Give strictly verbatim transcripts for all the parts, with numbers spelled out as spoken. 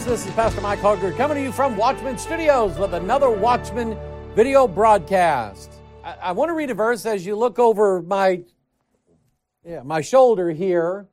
This is Pastor Mike Hogger coming to you from Watchman Studios with another Watchman video broadcast. I, I want to read a verse as you look over my, yeah, my shoulder here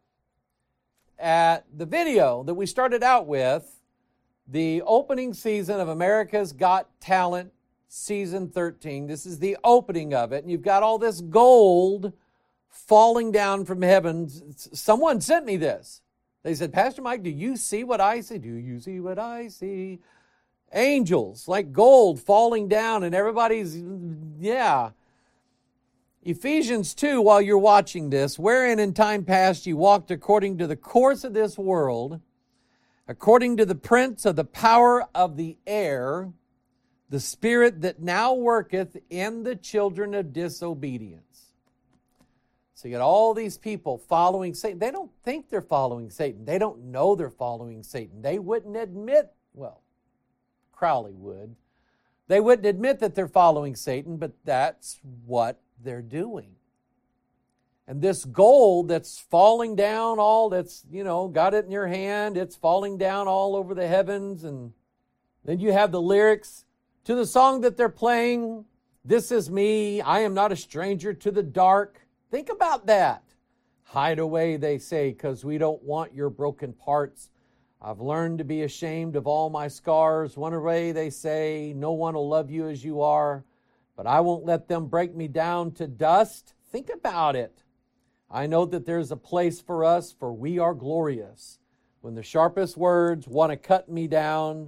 at the video that we started out with, the opening season of America's Got Talent Season thirteen. This is the opening of it, and you've got all this gold falling down from heaven. Someone sent me this. They said, Pastor Mike, do you see what I see? Do you see what I see? Angels, like gold, falling down, and everybody's, yeah. Ephesians two, while you're watching this, wherein in time past you walked according to the course of this world, according to the prince of the power of the air, the spirit that now worketh in the children of disobedience. So you got all these people following Satan. They don't think they're following Satan. They don't know they're following Satan. They wouldn't admit, well, Crowley would. They wouldn't admit that they're following Satan, but that's what they're doing. And this gold that's falling down all, that's, you know, got it in your hand, it's falling down all over the heavens. And then you have the lyrics to the song that they're playing, This Is Me, I Am Not a Stranger to the Dark. Think about that. Hide away, they say, because we don't want your broken parts. I've learned to be ashamed of all my scars. Run away, they say, no one will love you as you are, but I won't let them break me down to dust. Think about it. I know that there's a place for us, for we are glorious. When the sharpest words want to cut me down,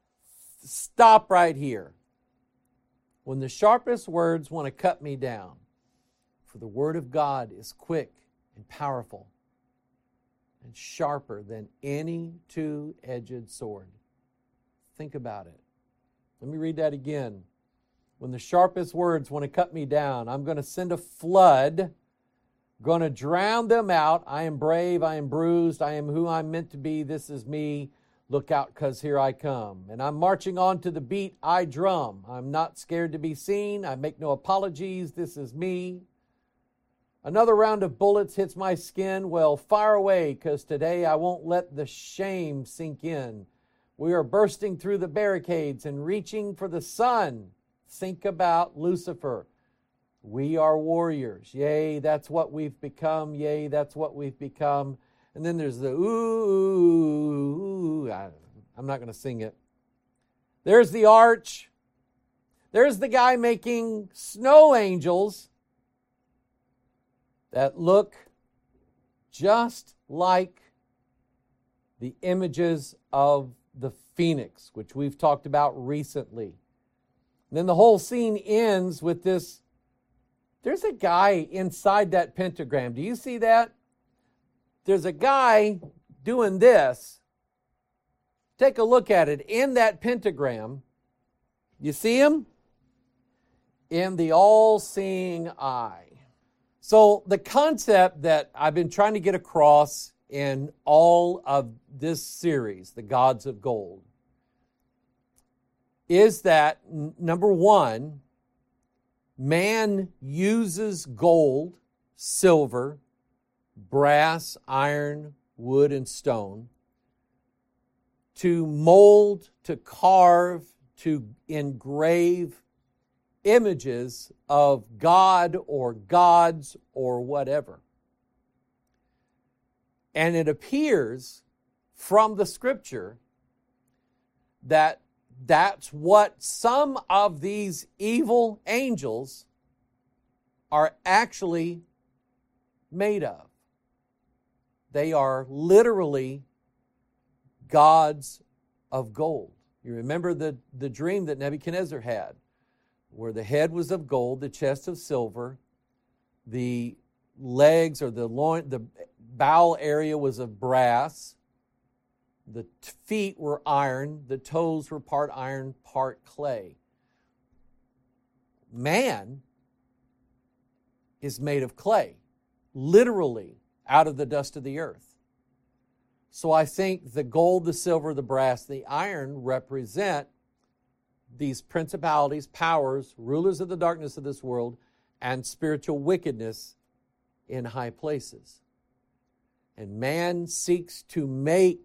stop right here. When the sharpest words want to cut me down, for the word of God is quick and powerful and sharper than any two-edged sword. Think about it. Let me read that again. When the sharpest words want to cut me down, I'm going to send a flood, going to drown them out. I am brave, I am bruised, I am who I'm meant to be. This is me. Look out, because here I come. And I'm marching on to the beat I drum. I'm not scared to be seen. I make no apologies. This is me. Another round of bullets hits my skin. Well, fire away, because today I won't let the shame sink in. We are bursting through the barricades and reaching for the sun. Think about Lucifer. We are warriors. Yea, that's what we've become. Yea, that's what we've become. And then there's the ooh, ooh, I, I'm not going to sing it. There's the arch. There's the guy making snow angels that look just like the images of the phoenix, which we've talked about recently. And then the whole scene ends with this. There's a guy inside that pentagram. Do you see that? There's a guy doing this. Take a look at it. In that pentagram, you see him? In the all-seeing eye. So the concept that I've been trying to get across in all of this series, The Gods of Gold, is that, number one, man uses gold, silver, brass, iron, wood, and stone to mold, to carve, to engrave images of God or gods or whatever. And it appears from the scripture that that's what some of these evil angels are actually made of. They are literally gods of gold. You remember the, the dream that Nebuchadnezzar had, where the head was of gold, the chest of silver, the legs or the loin, the bowel area was of brass, the feet were iron, the toes were part iron, part clay. Man is made of clay, literally out of the dust of the earth. So I think the gold, the silver, the brass, the iron represent these principalities, powers, rulers of the darkness of this world, and spiritual wickedness in high places. And man seeks to make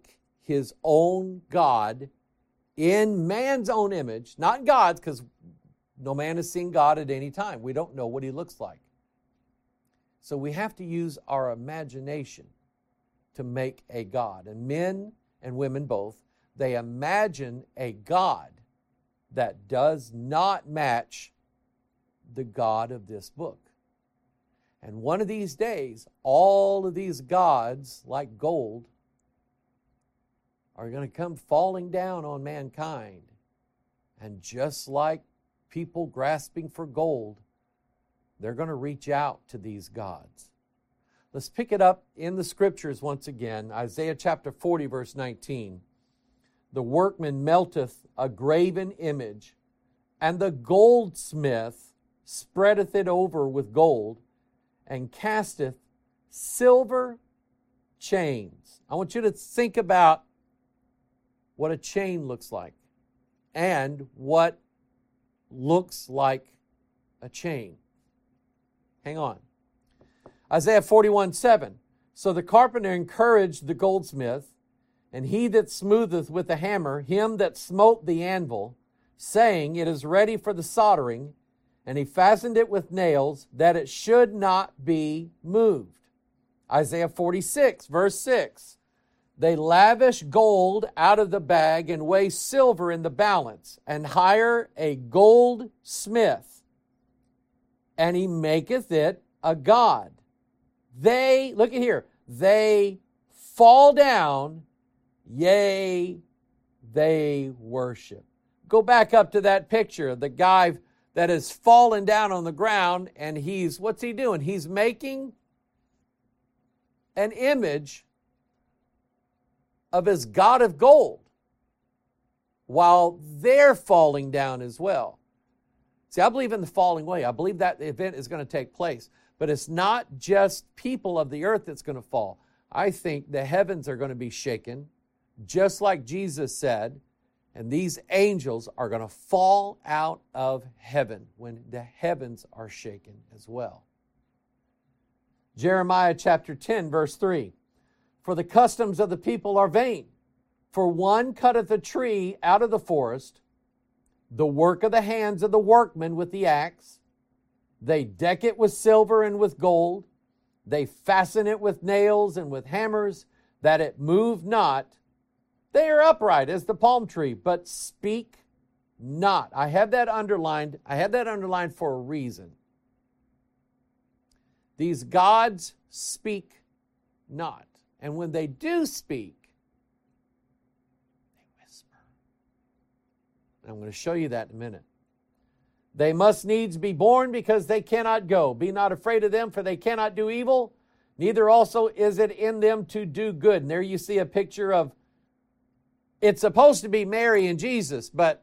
his own God in man's own image, not God's, because no man has seen God at any time. We don't know what he looks like. So we have to use our imagination to make a God. And men and women both, they imagine a God that does not match the God of this book. And one of these days, all of these gods, like gold, are going to come falling down on mankind. And just like people grasping for gold, they're going to reach out to these gods. Let's pick it up in the Scriptures once again. Isaiah chapter forty, verse nineteen. The workman melteth a graven image, and the goldsmith spreadeth it over with gold, and casteth silver chains. I want you to think about what a chain looks like and what looks like a chain. Hang on. Isaiah forty-one, seven. So the carpenter encouraged the goldsmith, and he that smootheth with the hammer him that smote the anvil, saying, It is ready for the soldering. And he fastened it with nails, that it should not be moved. Isaiah forty-six, verse six. They lavish gold out of the bag, and weigh silver in the balance, and hire a goldsmith, and he maketh it a god. They, look at here, they fall down, yea, they worship. Go back up to that picture of the guy that has fallen down on the ground, and he's, what's he doing? He's making an image of his god of gold while they're falling down as well. See, I believe in the falling away. I believe that the event is going to take place. But it's not just people of the earth that's going to fall. I think the heavens are going to be shaken, just like Jesus said, and these angels are going to fall out of heaven when the heavens are shaken as well. Jeremiah chapter ten, verse three. For the customs of the people are vain. For one cutteth a tree out of the forest, the work of the hands of the workmen with the axe. They deck it with silver and with gold. They fasten it with nails and with hammers, that it move not. They are upright as the palm tree, but speak not. I have that underlined. I have that underlined for a reason. These gods speak not. And when they do speak, they whisper. And I'm going to show you that in a minute. They must needs be born because they cannot go. Be not afraid of them, for they cannot do evil. Neither also is it in them to do good. And there you see a picture of, it's supposed to be Mary and Jesus, but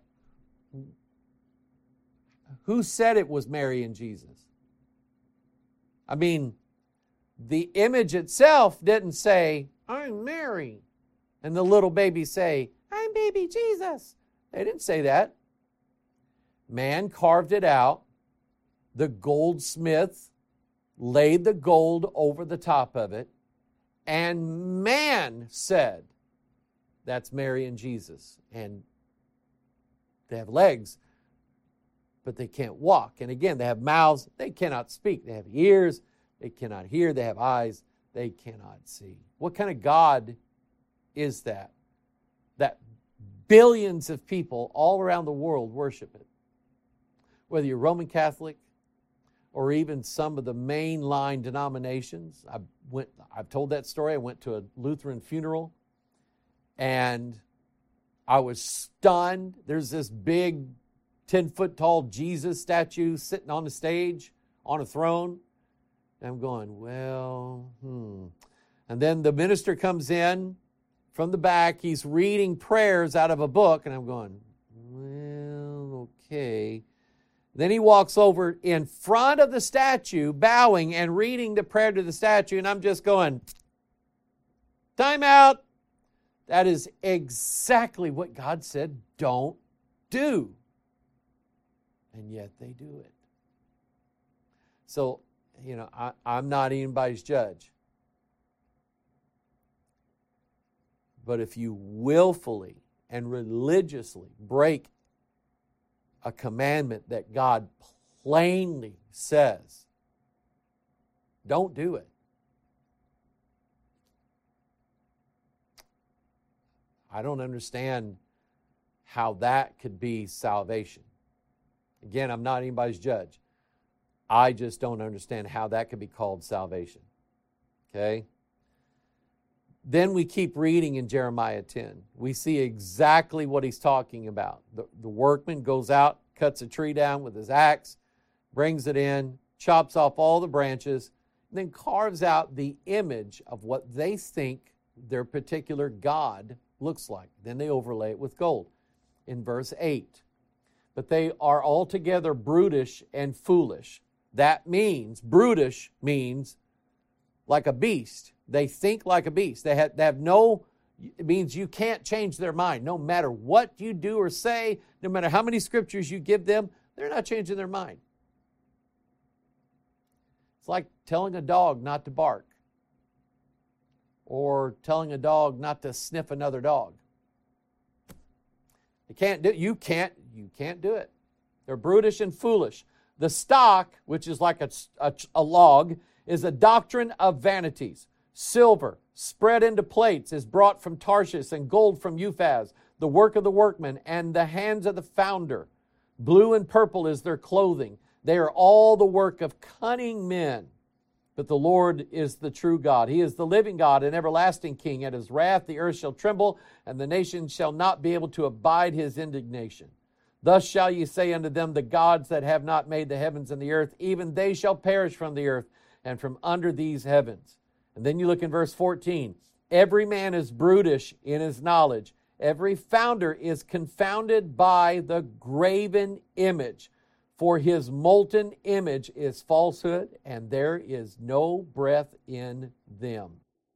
who said it was Mary and Jesus? I mean, the image itself didn't say, I'm Mary. And the little baby say, I'm baby Jesus. They didn't say that. Man carved it out. The goldsmith laid the gold over the top of it. And man said, that's Mary and Jesus. And they have legs, but they can't walk. And again, they have mouths. They cannot speak. They have ears. They cannot hear. They have eyes. They cannot see. What kind of God is that? That billions of people all around the world worship it. Whether you're Roman Catholic or even some of the mainline denominations. I went, I've told that story. I went to a Lutheran funeral and I was stunned. There's this big ten-foot tall Jesus statue sitting on the stage on a throne. And I'm going, well, hmm. And then the minister comes in from the back. He's reading prayers out of a book. And I'm going, well, okay. Then he walks over in front of the statue, bowing and reading the prayer to the statue. And I'm just going, time out. That is exactly what God said don't do. And yet they do it. So, you know, I, I'm not anybody's judge. But if you willfully and religiously break a commandment that God plainly says, don't do it. I don't understand how that could be salvation. Again, I'm not anybody's judge. I just don't understand how that could be called salvation. Okay? Then we keep reading in Jeremiah ten. We see exactly what he's talking about. The, the workman goes out, cuts a tree down with his axe, brings it in, chops off all the branches, then carves out the image of what they think their particular God looks like. Then they overlay it with gold. In verse eight, but they are altogether brutish and foolish. That means, brutish means like a beast. They think like a beast. They have, they have no, it means you can't change their mind. No matter what you do or say, no matter how many scriptures you give them, they're not changing their mind. It's like telling a dog not to bark or telling a dog not to sniff another dog. You can't do you can't you can't do it. They're brutish and foolish. The stock, which is like a, a, a log, is a doctrine of vanities. Silver, spread into plates, is brought from Tarshish, and gold from Uphaz, the work of the workman, and the hands of the founder. Blue and purple is their clothing. They are all the work of cunning men. But the Lord is the true God. He is the living God and everlasting King. At his wrath the earth shall tremble, and the nations shall not be able to abide his indignation. Thus shall ye say unto them, the gods that have not made the heavens and the earth, even they shall perish from the earth and from under these heavens. And then you look in verse fourteen. Every man is brutish in his knowledge. Every founder is confounded by the graven image. For his molten image is falsehood, and there is no breath in them.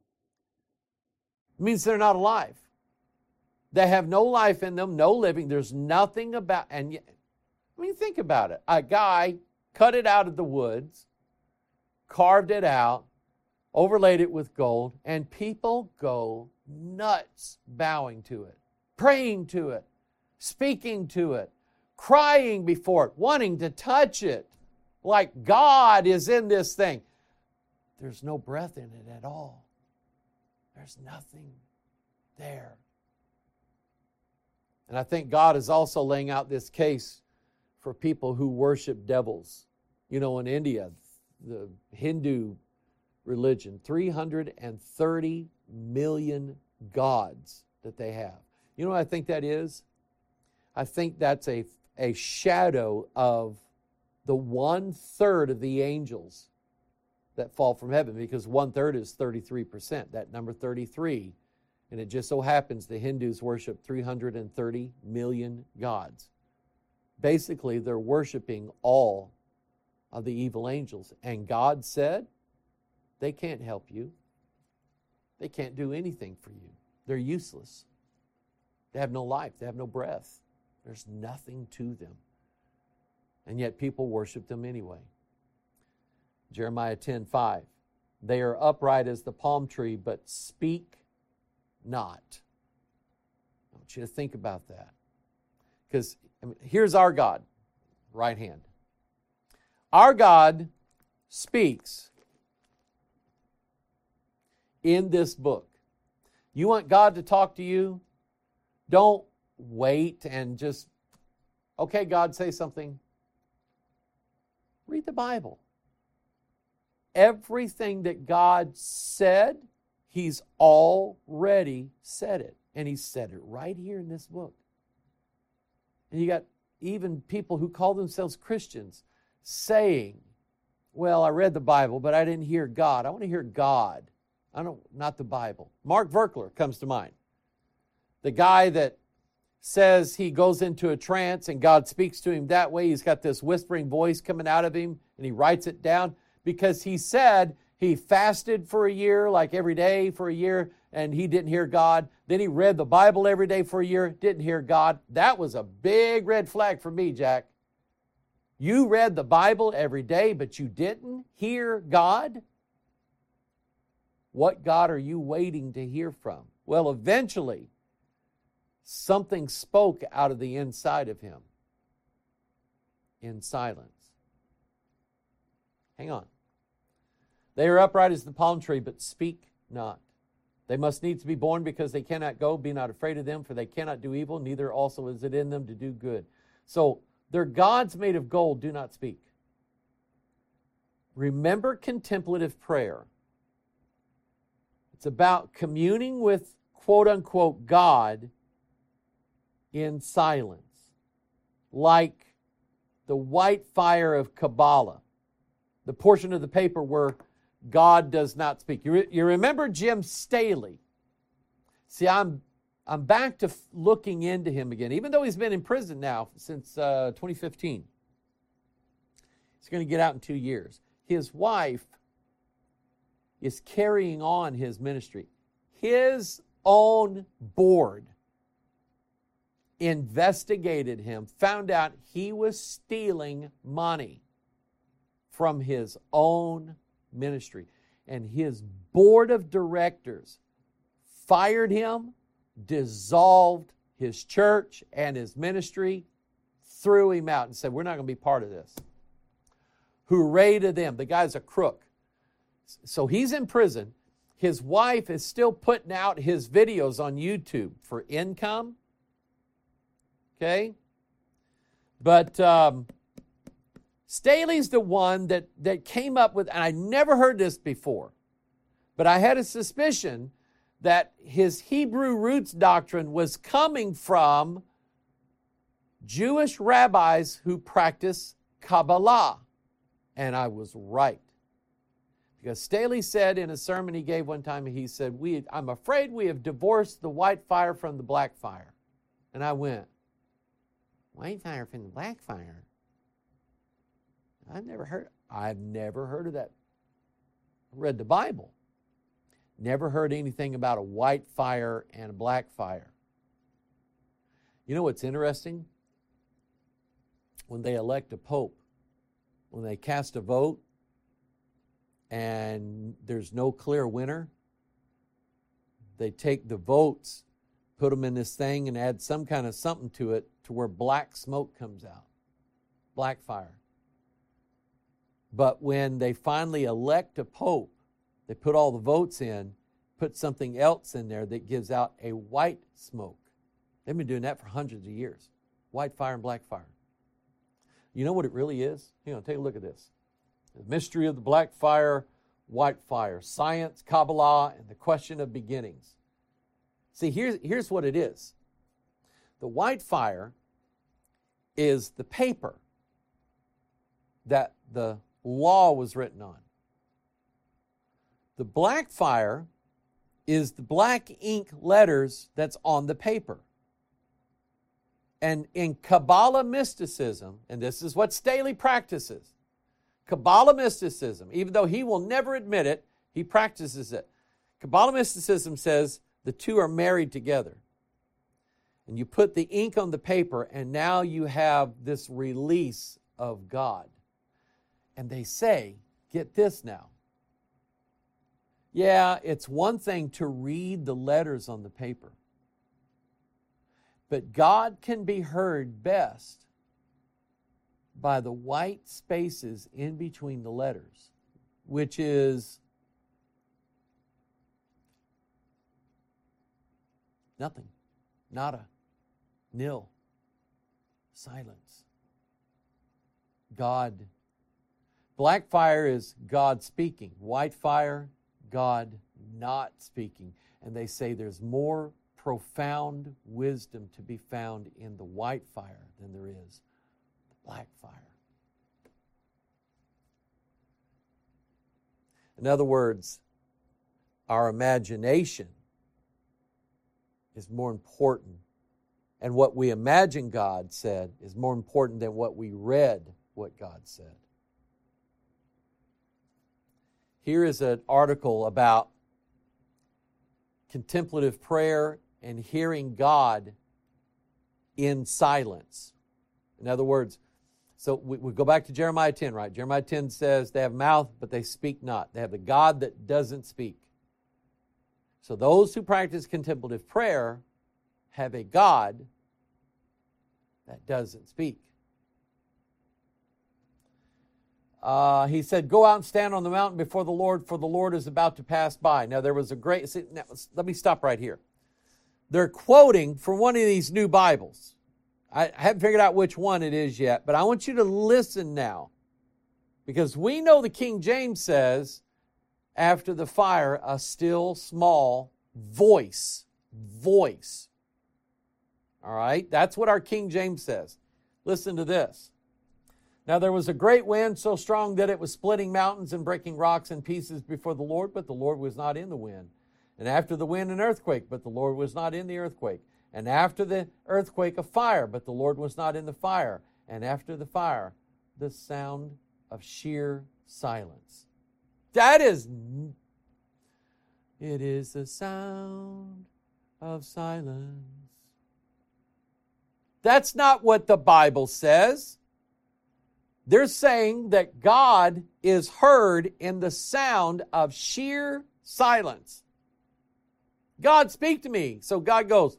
It means they're not alive. They have no life in them, no living. There's nothing about, and yet, I mean, think about it. A guy cut it out of the woods, carved it out, overlaid it with gold, and people go nuts bowing to it, praying to it, speaking to it, crying before it, wanting to touch it, like God is in this thing. There's no breath in it at all. There's nothing there. And I think God is also laying out this case for people who worship devils. You know, in India, the Hindu religion, three hundred thirty million gods that they have. You know what I think that is? I think that's a, a shadow of the one-third of the angels that fall from heaven, because one-third is thirty-three percent. That number thirty-three, and it just so happens the Hindus worship three hundred thirty million gods. Basically, they're worshiping all of the evil angels. And God said, they can't help you. They can't do anything for you. They're useless. They have no life. They have no breath. There's nothing to them. And yet people worship them anyway. Jeremiah ten five. They are upright as the palm tree, but speak not. I want you to think about that. Because I mean, here's our God, right hand. Our God speaks in this book. You want God to talk to you? Don't wait and just, okay, God, say something. Read the Bible. Everything that God said, He's already said it. And He said it right here in this book. And you got even people who call themselves Christians saying, well, I read the Bible, but I didn't hear God. I want to hear God. I don't, not the Bible. Mark Verkler comes to mind. The guy that says he goes into a trance and God speaks to him that way. He's got this whispering voice coming out of him, and he writes it down because he said he fasted for a year, like every day for a year, and he didn't hear God. Then he read the Bible every day for a year, didn't hear God. That was a big red flag for me, Jack. You read the Bible every day, but you didn't hear God? What God are you waiting to hear from? Well, eventually, something spoke out of the inside of him in silence. Hang on. They are upright as the palm tree, but speak not. They must needs be born because they cannot go. Be not afraid of them, for they cannot do evil, neither also is it in them to do good. So, they're gods made of gold, do not speak. Remember contemplative prayer. It's about communing with, quote unquote, God in silence, like the white fire of Kabbalah, the portion of the paper where God does not speak. You, re, you remember Jim Staley? See, I'm I'm back to f- looking into him again, even though he's been in prison now since uh, twenty fifteen. He's going to get out in two years. His wife is carrying on his ministry. His own board investigated him, found out he was stealing money from his own ministry. And his board of directors fired him, dissolved his church and his ministry, threw him out and said, we're not going to be part of this. Hooray to them. The guy's a crook. So he's in prison. His wife is still putting out his videos on YouTube for income. Okay? But um, Staley's the one that, that came up with, and I never heard this before, but I had a suspicion that his Hebrew roots doctrine was coming from Jewish rabbis who practice Kabbalah. And I was right. Because Staley said in a sermon he gave one time, he said, "We, I'm afraid we have divorced the white fire from the black fire." And I went, white fire from the black fire? I've never heard, I've never heard of that. I read the Bible. Never heard anything about a white fire and a black fire. You know what's interesting? When they elect a pope, when they cast a vote and there's no clear winner, they take the votes, put them in this thing and add some kind of something to it to where black smoke comes out. Black fire. But when they finally elect a pope, they put all the votes in, put something else in there that gives out a white smoke. They've been doing that for hundreds of years. White fire and black fire. You know what it really is? Hang on, take a look at this. The mystery of the black fire, white fire. Science, Kabbalah, and the question of beginnings. See, here's, here's what it is. The white fire is the paper that the law was written on. The black fire is the black ink letters that's on the paper. And in Kabbalah mysticism, and this is what Staley practices, Kabbalah mysticism, even though he will never admit it, he practices it. Kabbalah mysticism says the two are married together. And you put the ink on the paper, and now you have this release of God. And they say, get this now. Yeah, it's one thing to read the letters on the paper. But God can be heard best by the white spaces in between the letters, which is nothing, nada, nil, silence. God. Black fire is God speaking. White fire, God not speaking. And they say there's more profound wisdom to be found in the white fire than there is the black fire. In other words, our imagination is more important, and what we imagine God said is more important than what we read what God said. Here is an article about contemplative prayer and hearing God in silence. In other words, so we, we go back to Jeremiah ten, right? Jeremiah ten says they have mouth, but they speak not. They have the God that doesn't speak. So those who practice contemplative prayer have a God that doesn't speak. Uh, he said, go out and stand on the mountain before the Lord, for the Lord is about to pass by. Now, there was a great... See, now, let me stop right here. They're quoting from one of these new Bibles. I haven't figured out which one it is yet, but I want you to listen now. Because we know the King James says, after the fire, a still small voice. Voice. All right? That's what our King James says. Listen to this. Now there was a great wind so strong that it was splitting mountains and breaking rocks in pieces before the Lord, but the Lord was not in the wind. And after the wind, an earthquake, but the Lord was not in the earthquake. And after the earthquake, a fire, but the Lord was not in the fire. And after the fire, the sound of sheer silence. That is, it is the sound of silence. That's not what the Bible says. They're saying that God is heard in the sound of sheer silence. God, speak to me. So God goes,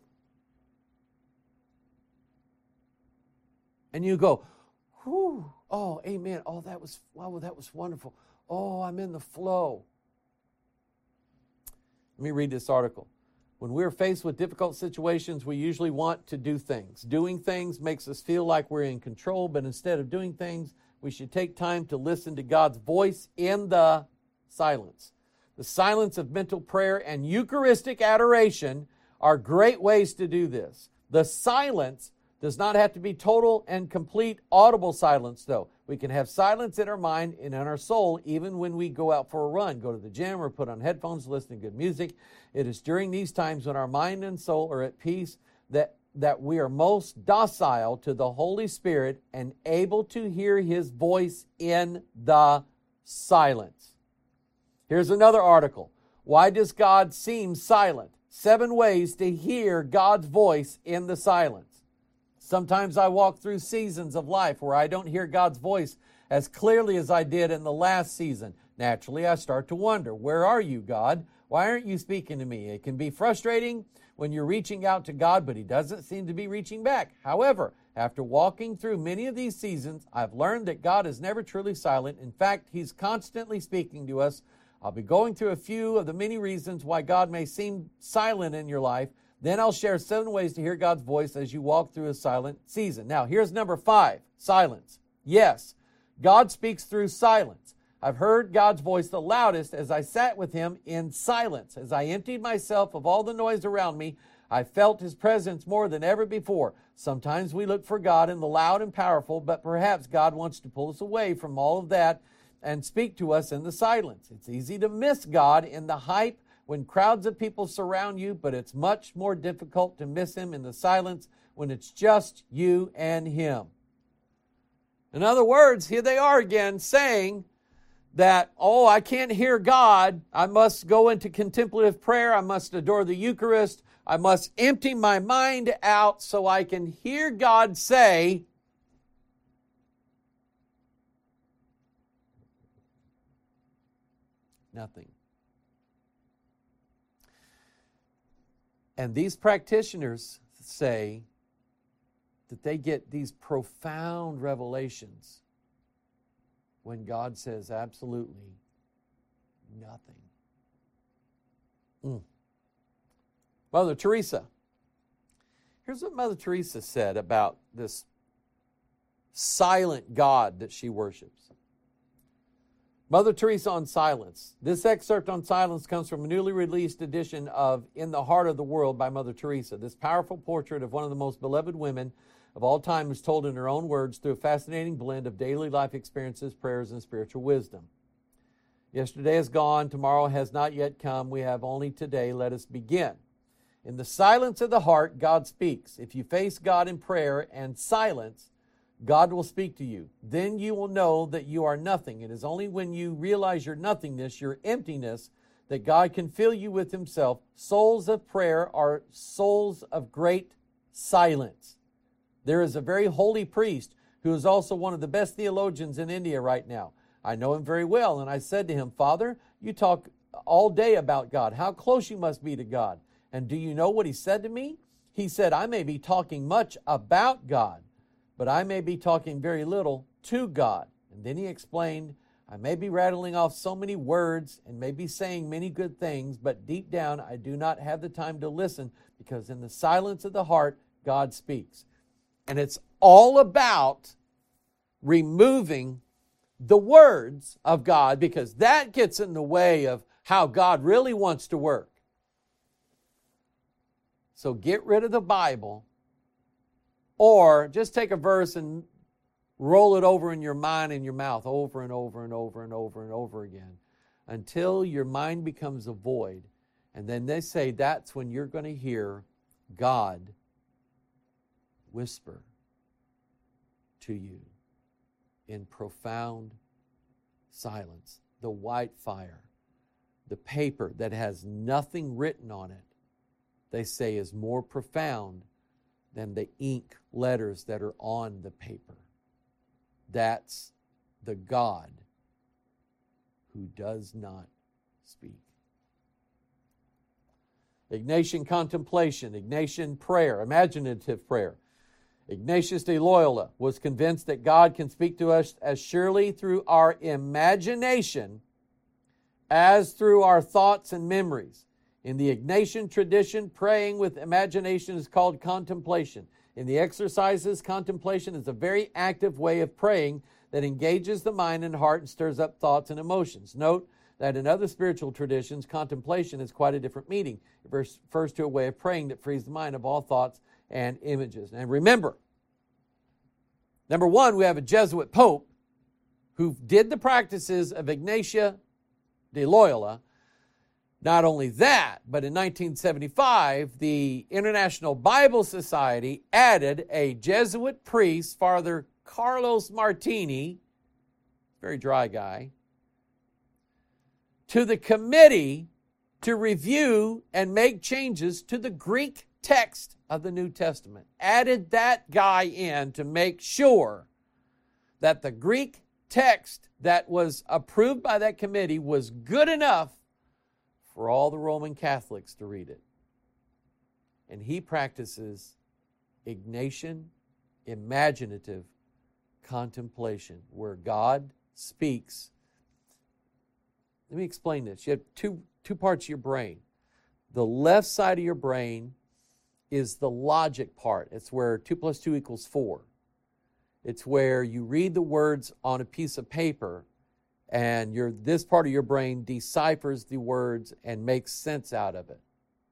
and you go, whew, oh, amen. Oh, that was, wow, that was wonderful. Oh, I'm in the flow. Let me read this article. When we're faced with difficult situations, we usually want to do things. Doing things makes us feel like we're in control, but instead of doing things, we should take time to listen to God's voice in the silence. The silence of mental prayer and Eucharistic adoration are great ways to do this. The silence does not have to be total and complete audible silence, though. We can have silence in our mind and in our soul even when we go out for a run, go to the gym, or put on headphones, listen to good music. It is during these times when our mind and soul are at peace that, that we are most docile to the Holy Spirit and able to hear His voice in the silence. Here's another article. Why does God seem silent? Seven ways to hear God's voice in the silence. Sometimes I walk through seasons of life where I don't hear God's voice as clearly as I did in the last season. Naturally, I start to wonder, where are you, God? Why aren't you speaking to me? It can be frustrating when you're reaching out to God, but He doesn't seem to be reaching back. However, after walking through many of these seasons, I've learned that God is never truly silent. In fact, He's constantly speaking to us. I'll be going through a few of the many reasons why God may seem silent in your life. Then I'll share seven ways to hear God's voice as you walk through a silent season. Now, here's number five, silence. Yes, God speaks through silence. I've heard God's voice the loudest as I sat with Him in silence. As I emptied myself of all the noise around me, I felt His presence more than ever before. Sometimes we look for God in the loud and powerful, but perhaps God wants to pull us away from all of that and speak to us in the silence. It's easy to miss God in the hype when crowds of people surround you, but it's much more difficult to miss Him in the silence when it's just you and Him. In other words, here they are again saying that, oh, I can't hear God. I must go into contemplative prayer. I must adore the Eucharist. I must empty my mind out so I can hear God say, nothing. And these practitioners say that they get these profound revelations when God says absolutely nothing. Mm. Mother Teresa. Here's what Mother Teresa said about this silent God that she worships. Mother Teresa on silence. This excerpt on silence comes from a newly released edition of In the Heart of the World by Mother Teresa. This powerful portrait of one of the most beloved women of all time is told in her own words through a fascinating blend of daily life experiences, prayers, and spiritual wisdom. Yesterday is gone. Tomorrow has not yet come. We have only today. Let us begin. In the silence of the heart, God speaks. If you face God in prayer and silence, God will speak to you. Then you will know that you are nothing. It is only when you realize your nothingness, your emptiness, that God can fill you with Himself. Souls of prayer are souls of great silence. There is a very holy priest who is also one of the best theologians in India right now. I know him very well, and I said to him, Father, you talk all day about God, how close you must be to God. And do you know what he said to me? He said, I may be talking much about God, but I may be talking very little to God. And then he explained, I may be rattling off so many words and may be saying many good things, but deep down I do not have the time to listen, because in the silence of the heart, God speaks. And it's all about removing the words of God, because that gets in the way of how God really wants to work. So get rid of the Bible, or just take a verse and roll it over in your mind and your mouth over and over and over and over and over again until your mind becomes a void. And then they say that's when you're going to hear God whisper to you in profound silence. The white fire, the paper that has nothing written on it, they say is more profound than the ink letters that are on the paper. That's the God who does not speak. Ignatian contemplation, Ignatian prayer, imaginative prayer. Ignatius de Loyola was convinced that God can speak to us as surely through our imagination as through our thoughts and memories. In the Ignatian tradition, praying with imagination is called contemplation. In the exercises, contemplation is a very active way of praying that engages the mind and heart and stirs up thoughts and emotions. Note that in other spiritual traditions, contemplation is quite a different meaning. It refers to a way of praying that frees the mind of all thoughts and images. And remember, number one, we have a Jesuit pope who did the practices of Ignatia de Loyola. Not only that, but in nineteen seventy-five, the International Bible Society added a Jesuit priest, Father Carlos Martini, very dry guy, to the committee to review and make changes to the Greek text of the New Testament. Added that guy in to make sure that the Greek text that was approved by that committee was good enough for all the Roman Catholics to read it. And he practices Ignatian, imaginative contemplation, where God speaks. Let me explain this. You have two, two parts of your brain. The left side of your brain is the logic part. It's where two plus two equals four. It's where you read the words on a piece of paper, and your this part of your brain deciphers the words and makes sense out of it.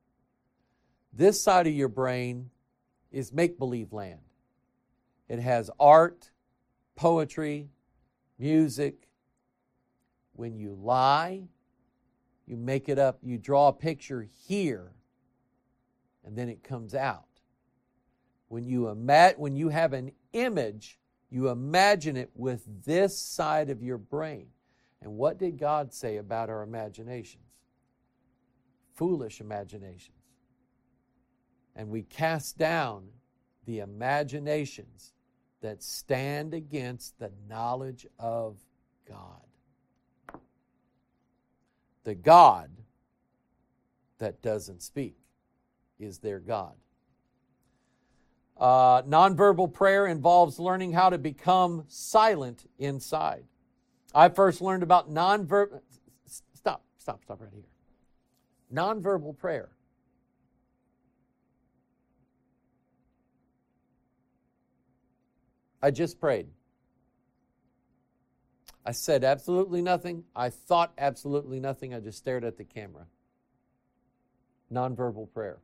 This side of your brain is make-believe land. It has art, poetry, music. When you lie, you make it up. You draw a picture here, and then it comes out. When you ima- when you have an image, you imagine it with this side of your brain. And what did God say about our imaginations? Foolish imaginations. And we cast down the imaginations that stand against the knowledge of God. The God that doesn't speak is their God. Uh, nonverbal prayer involves learning how to become silent inside. I first learned about nonverbal... Stop, stop, stop right here. Nonverbal prayer. I just prayed. I said absolutely nothing. I thought absolutely nothing. I just stared at the camera. Nonverbal prayer.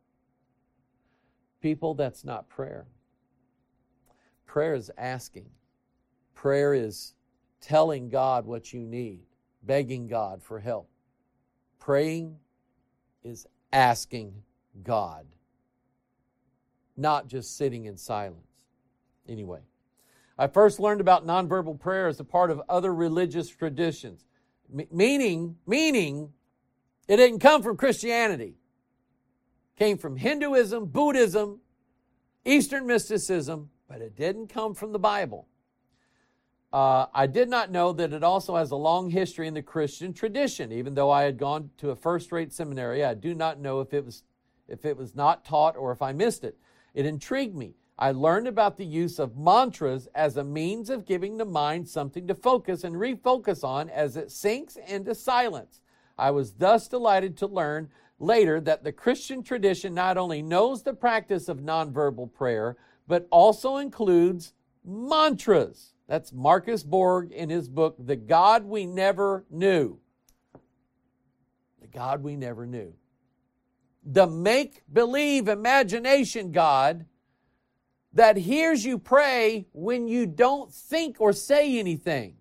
People, that's not prayer. Prayer is asking. Prayer is telling God what you need, begging God for help. Praying is asking God, not just sitting in silence. Anyway, I first learned about nonverbal prayer as a part of other religious traditions, M- meaning, meaning it didn't come from Christianity. It came from Hinduism, Buddhism, Eastern mysticism, but it didn't come from the Bible. Uh, I did not know that it also has a long history in the Christian tradition. Even though I had gone to a first-rate seminary, I do not know if it was if it was not taught or if I missed it. It intrigued me. I learned about the use of mantras as a means of giving the mind something to focus and refocus on as it sinks into silence. I was thus delighted to learn later that the Christian tradition not only knows the practice of nonverbal prayer, but also includes mantras. That's Marcus Borg in his book, The God We Never Knew. The God We Never Knew. The make-believe imagination God that hears you pray when you don't think or say anything.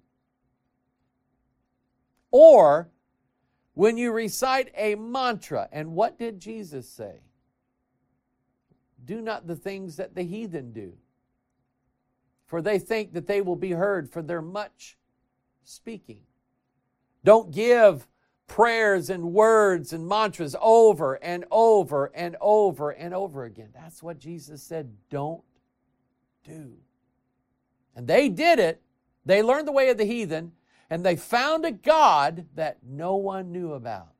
Or when you recite a mantra. And what did Jesus say? Do not the things that the heathen do, for they think that they will be heard for their much speaking. Don't give prayers and words and mantras over and over and over and over again. That's what Jesus said, don't do. And they did it. They learned the way of the heathen, and they found a God that no one knew about.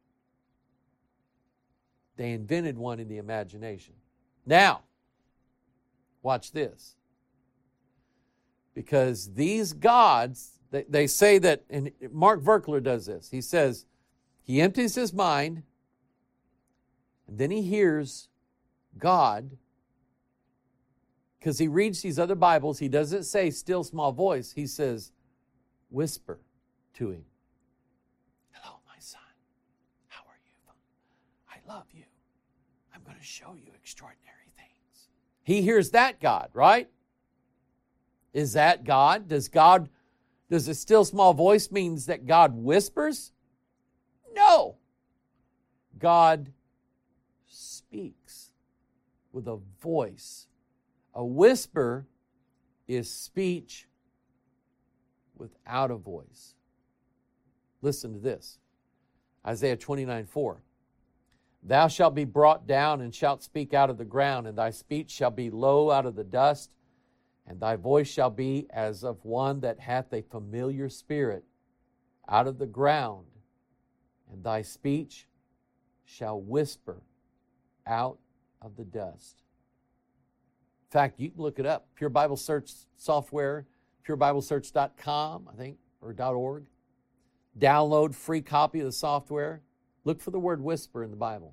They invented one in the imagination. Now, watch this. Because these gods, they, they say that, and Mark Verkler does this. He says, he empties his mind, and then he hears God, because he reads these other Bibles. He doesn't say still small voice. He says, whisper to him. Hello, my son. How are you? I love you. I'm going to show you extraordinary things. He hears that God, right? Is that God? Does God, does a still small voice means that God whispers? No. God speaks with a voice. A whisper is speech without a voice. Listen to this. Isaiah twenty-nine four. Thou shalt be brought down and shalt speak out of the ground, and thy speech shall be low out of the dust, and thy voice shall be as of one that hath a familiar spirit out of the ground, and thy speech shall whisper out of the dust. In fact, you can look it up. Pure Bible Search software, pure bible search dot com, I think, or .org. Download free copy of the software. Look for the word whisper in the Bible.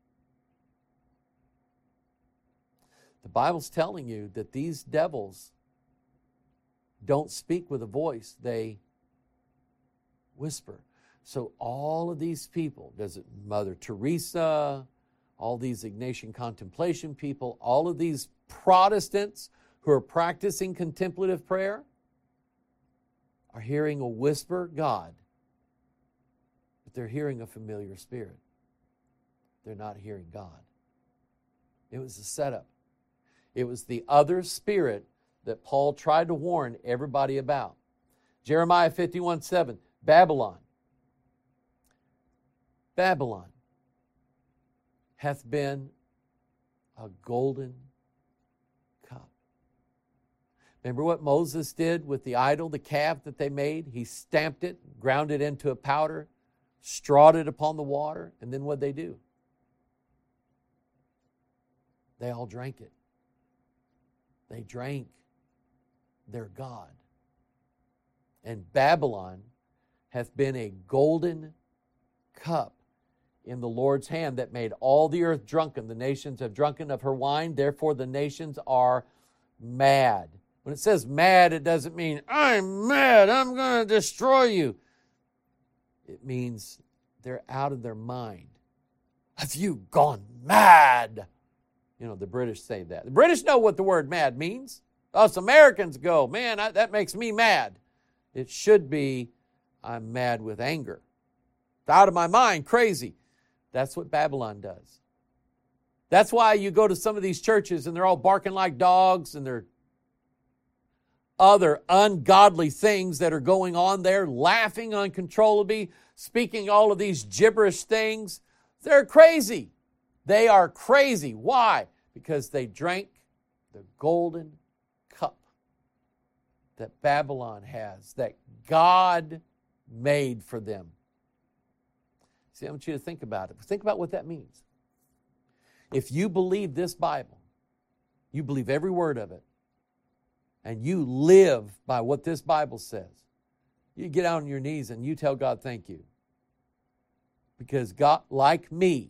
The Bible's telling you that these devils don't speak with a voice. They whisper. So all of these people, does it Mother Teresa, all these Ignatian contemplation people, all of these Protestants who are practicing contemplative prayer are hearing a whisper God, but they're hearing a familiar spirit. They're not hearing God. It was a setup. It was the other spirit that Paul tried to warn everybody about. Jeremiah fifty-one seven, Babylon. Babylon hath been a golden cup. Remember what Moses did with the idol, the calf that they made? He stamped it, ground it into a powder, strawed it upon the water, and then what'd they do? They all drank it. They drank their God. And Babylon hath been a golden cup in the Lord's hand that made all the earth drunken. The nations have drunken of her wine, therefore the nations are mad. When it says mad, it doesn't mean, I'm mad, I'm going to destroy you. It means they're out of their mind. Have you gone mad? You know, the British say that. The British know what the word mad means. Us Americans go, man, I, that makes me mad. It should be, I'm mad with anger. It's out of my mind, crazy. That's what Babylon does. That's why you go to some of these churches and they're all barking like dogs and they're other ungodly things that are going on there, laughing uncontrollably, speaking all of these gibberish things. They're crazy. They are crazy. Why? Because they drank the golden cup. that Babylon has, that God made for them. See, I want you to think about it. Think about what that means. If you believe this Bible, you believe every word of it, and you live by what this Bible says, you get on your knees and you tell God thank you. Because God, like me,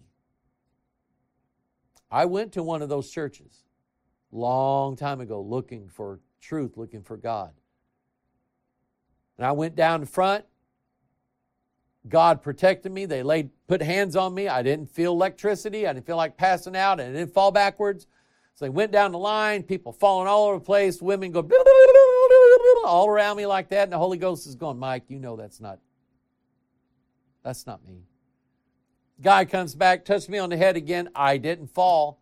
I went to one of those churches long time ago looking for truth, looking for God. And I went down the front. God protected me. They laid, put hands on me. I didn't feel electricity. I didn't feel like passing out, and I didn't fall backwards. So they went down the line, people falling all over the place, women go all around me like that, and the Holy Ghost is going, Mike, you know that's not, that's not me. Guy comes back, touched me on the head again. I didn't fall.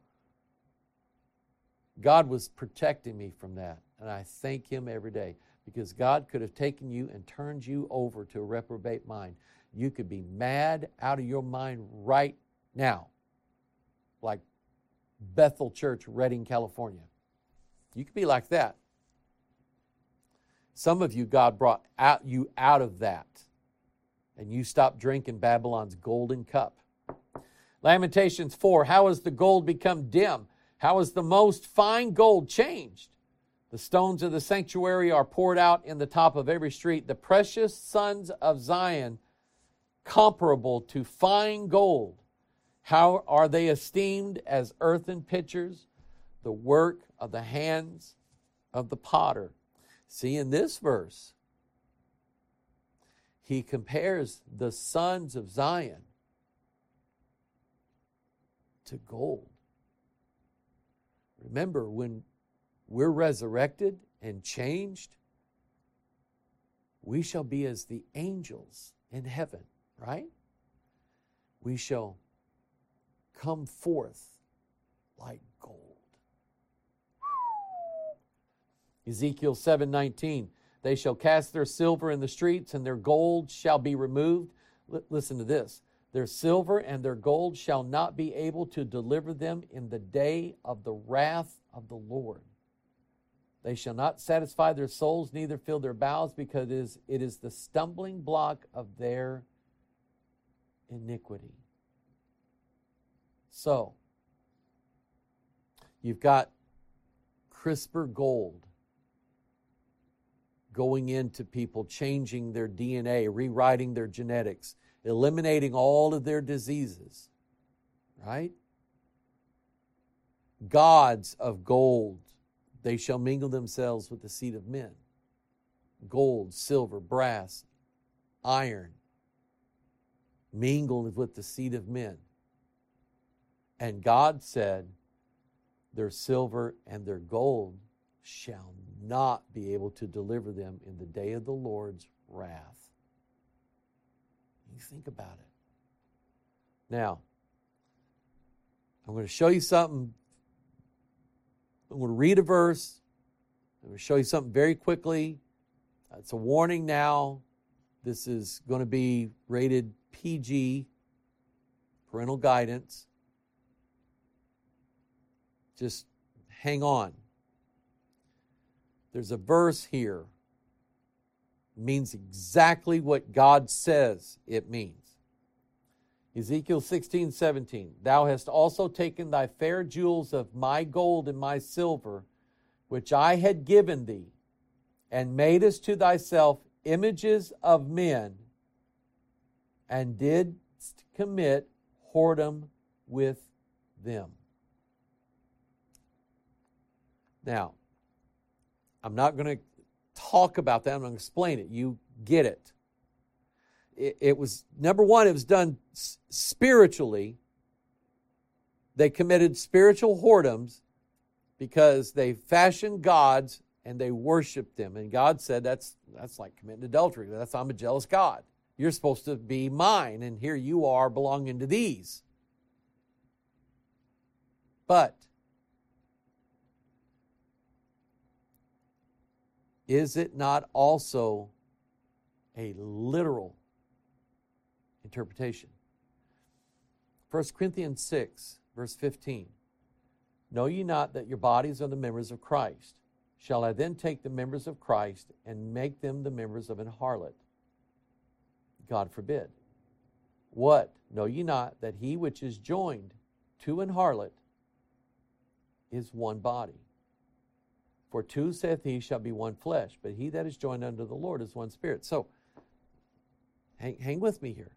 God was protecting me from that, and I thank Him every day, because God could have taken you and turned you over to a reprobate mind. You could be mad out of your mind right now, like Bethel Church, Redding, California. You could be like that. Some of you, God brought out you out of that, and you stopped drinking Babylon's golden cup. Lamentations four, how has the gold become dim? How has the most fine gold changed? The stones of the sanctuary are poured out in the top of every street. The precious sons of Zion, comparable to fine gold. How are they esteemed as earthen pitchers, the work of the hands of the potter? See, in this verse, he compares the sons of Zion to gold. Remember, when we're resurrected and changed, we shall be as the angels in heaven, right? We shall come forth like gold. Ezekiel seven nineteen, they shall cast their silver in the streets, and their gold shall be removed. L- listen to this. Their silver and their gold shall not be able to deliver them in the day of the wrath of the Lord. They shall not satisfy their souls, neither fill their bowels, because it is, it is the stumbling block of their iniquity. So, you've got CRISPR gold going into people, changing their D N A, rewriting their genetics, eliminating all of their diseases, right? Gods of gold, they shall mingle themselves with the seed of men. Gold, silver, brass, iron, mingled with the seed of men. And God said, their silver and their gold shall not be able to deliver them in the day of the Lord's wrath. You think about it. Now, I'm going to show you something. I'm going to read a verse. I'm going to show you something very quickly. It's a warning now. This is going to be rated P G, parental guidance. Just hang on. There's a verse here. It means exactly what God says it means. Ezekiel sixteen seventeen. Thou hast also taken thy fair jewels of my gold and my silver, which I had given thee, and madest to thyself images of men, and didst commit whoredom with them. Now, I'm not going to talk about that. I'm going to explain it. You get it. It, it was, number one, it was done s- spiritually. They committed spiritual whoredoms because they fashioned gods and they worshiped them. And God said, that's, that's like committing adultery. That's, I'm a jealous God. You're supposed to be mine, and here you are belonging to these. But is it not also a literal interpretation? First Corinthians six, verse fifteen. Know ye not that your bodies are the members of Christ? shall I then take the members of Christ and make them the members of an harlot? God forbid. What? Know ye not that he which is joined to an harlot is one body? For two, saith he, shall be one flesh, but he that is joined unto the Lord is one spirit. So, hang, hang with me here.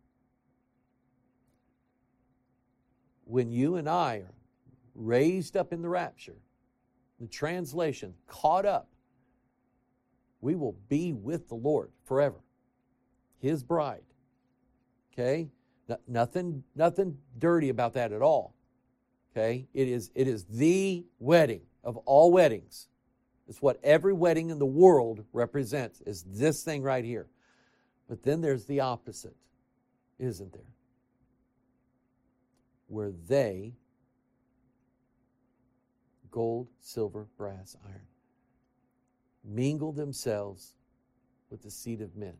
When you and I are raised up in the rapture, the translation, caught up, we will be with the Lord forever. His bride. Okay? No, nothing, nothing dirty about that at all. Okay? It is, it is the wedding of all weddings. It's what every wedding in the world represents, is this thing right here. But then there's the opposite, isn't there? Where they, gold, silver, brass, iron, mingle themselves with the seed of men.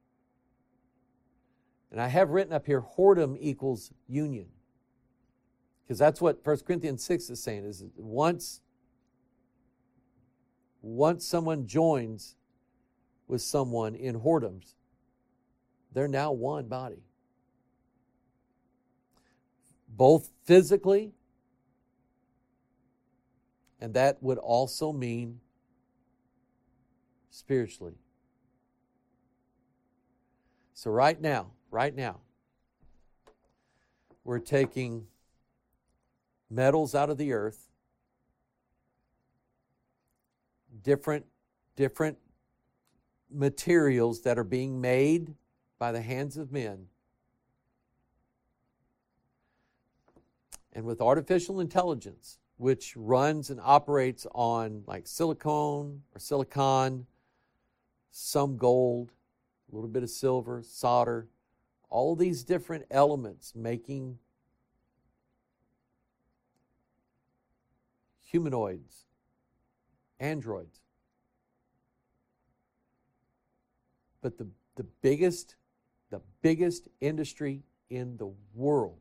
And I have written up here, whoredom equals union. Because that's what First Corinthians six is saying, is once, once someone joins with someone in whoredoms, they're now one body. Both physically, and that would also mean spiritually. So right now, right now, we're taking metals out of the earth, different, different materials that are being made by the hands of men. And with artificial intelligence, which runs and operates on like silicone or silicon, some gold, a little bit of silver, solder, all these different elements making humanoids, androids. But the, the biggest, the biggest industry in the world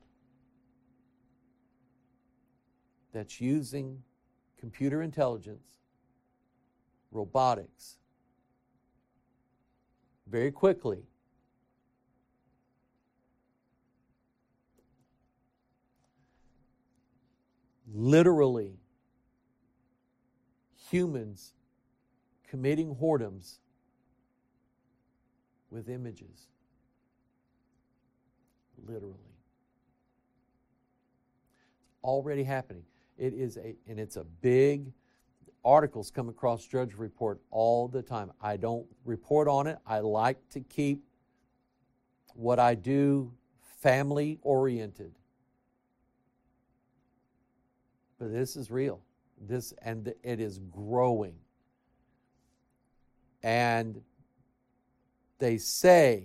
that's using computer intelligence, robotics, very quickly literally humans committing whoredoms with images. Literally. It's already happening. It is a, and it's a big, articles come across Drudge Report all the time. I don't report on it. I like to keep what I do family oriented. But this is real. This, and it is growing. And they say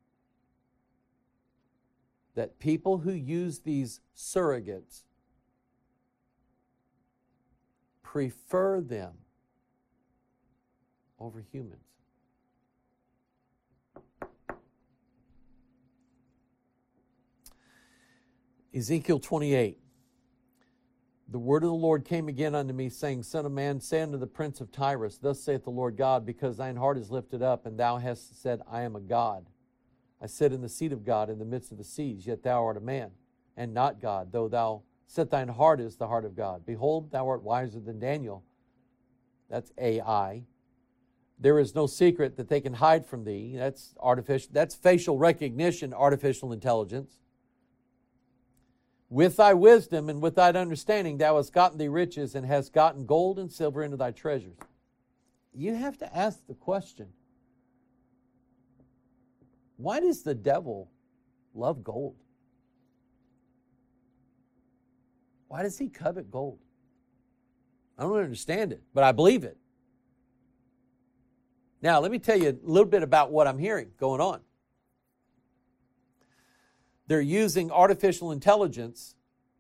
that people who use these surrogates prefer them over humans. Ezekiel twenty-eight. The word of the Lord came again unto me, saying, Son of man, say unto the prince of Tyrus, Thus saith the Lord God, because thine heart is lifted up, and thou hast said, I am a God. I sit in the seat of God in the midst of the seas, yet thou art a man, and not God, though thou set thine heart is the heart of God. Behold, thou art wiser than Daniel. That's A I. There is no secret that they can hide from thee. That's artificial. That's facial recognition, artificial intelligence. With thy wisdom and with thine understanding thou hast gotten thee riches and hast gotten gold and silver into thy treasures. You have to ask the question, why does the devil love gold? Why does he covet gold? I don't understand it, but I believe it. Now, let me tell you a little bit about what I'm hearing going on. They're using artificial intelligence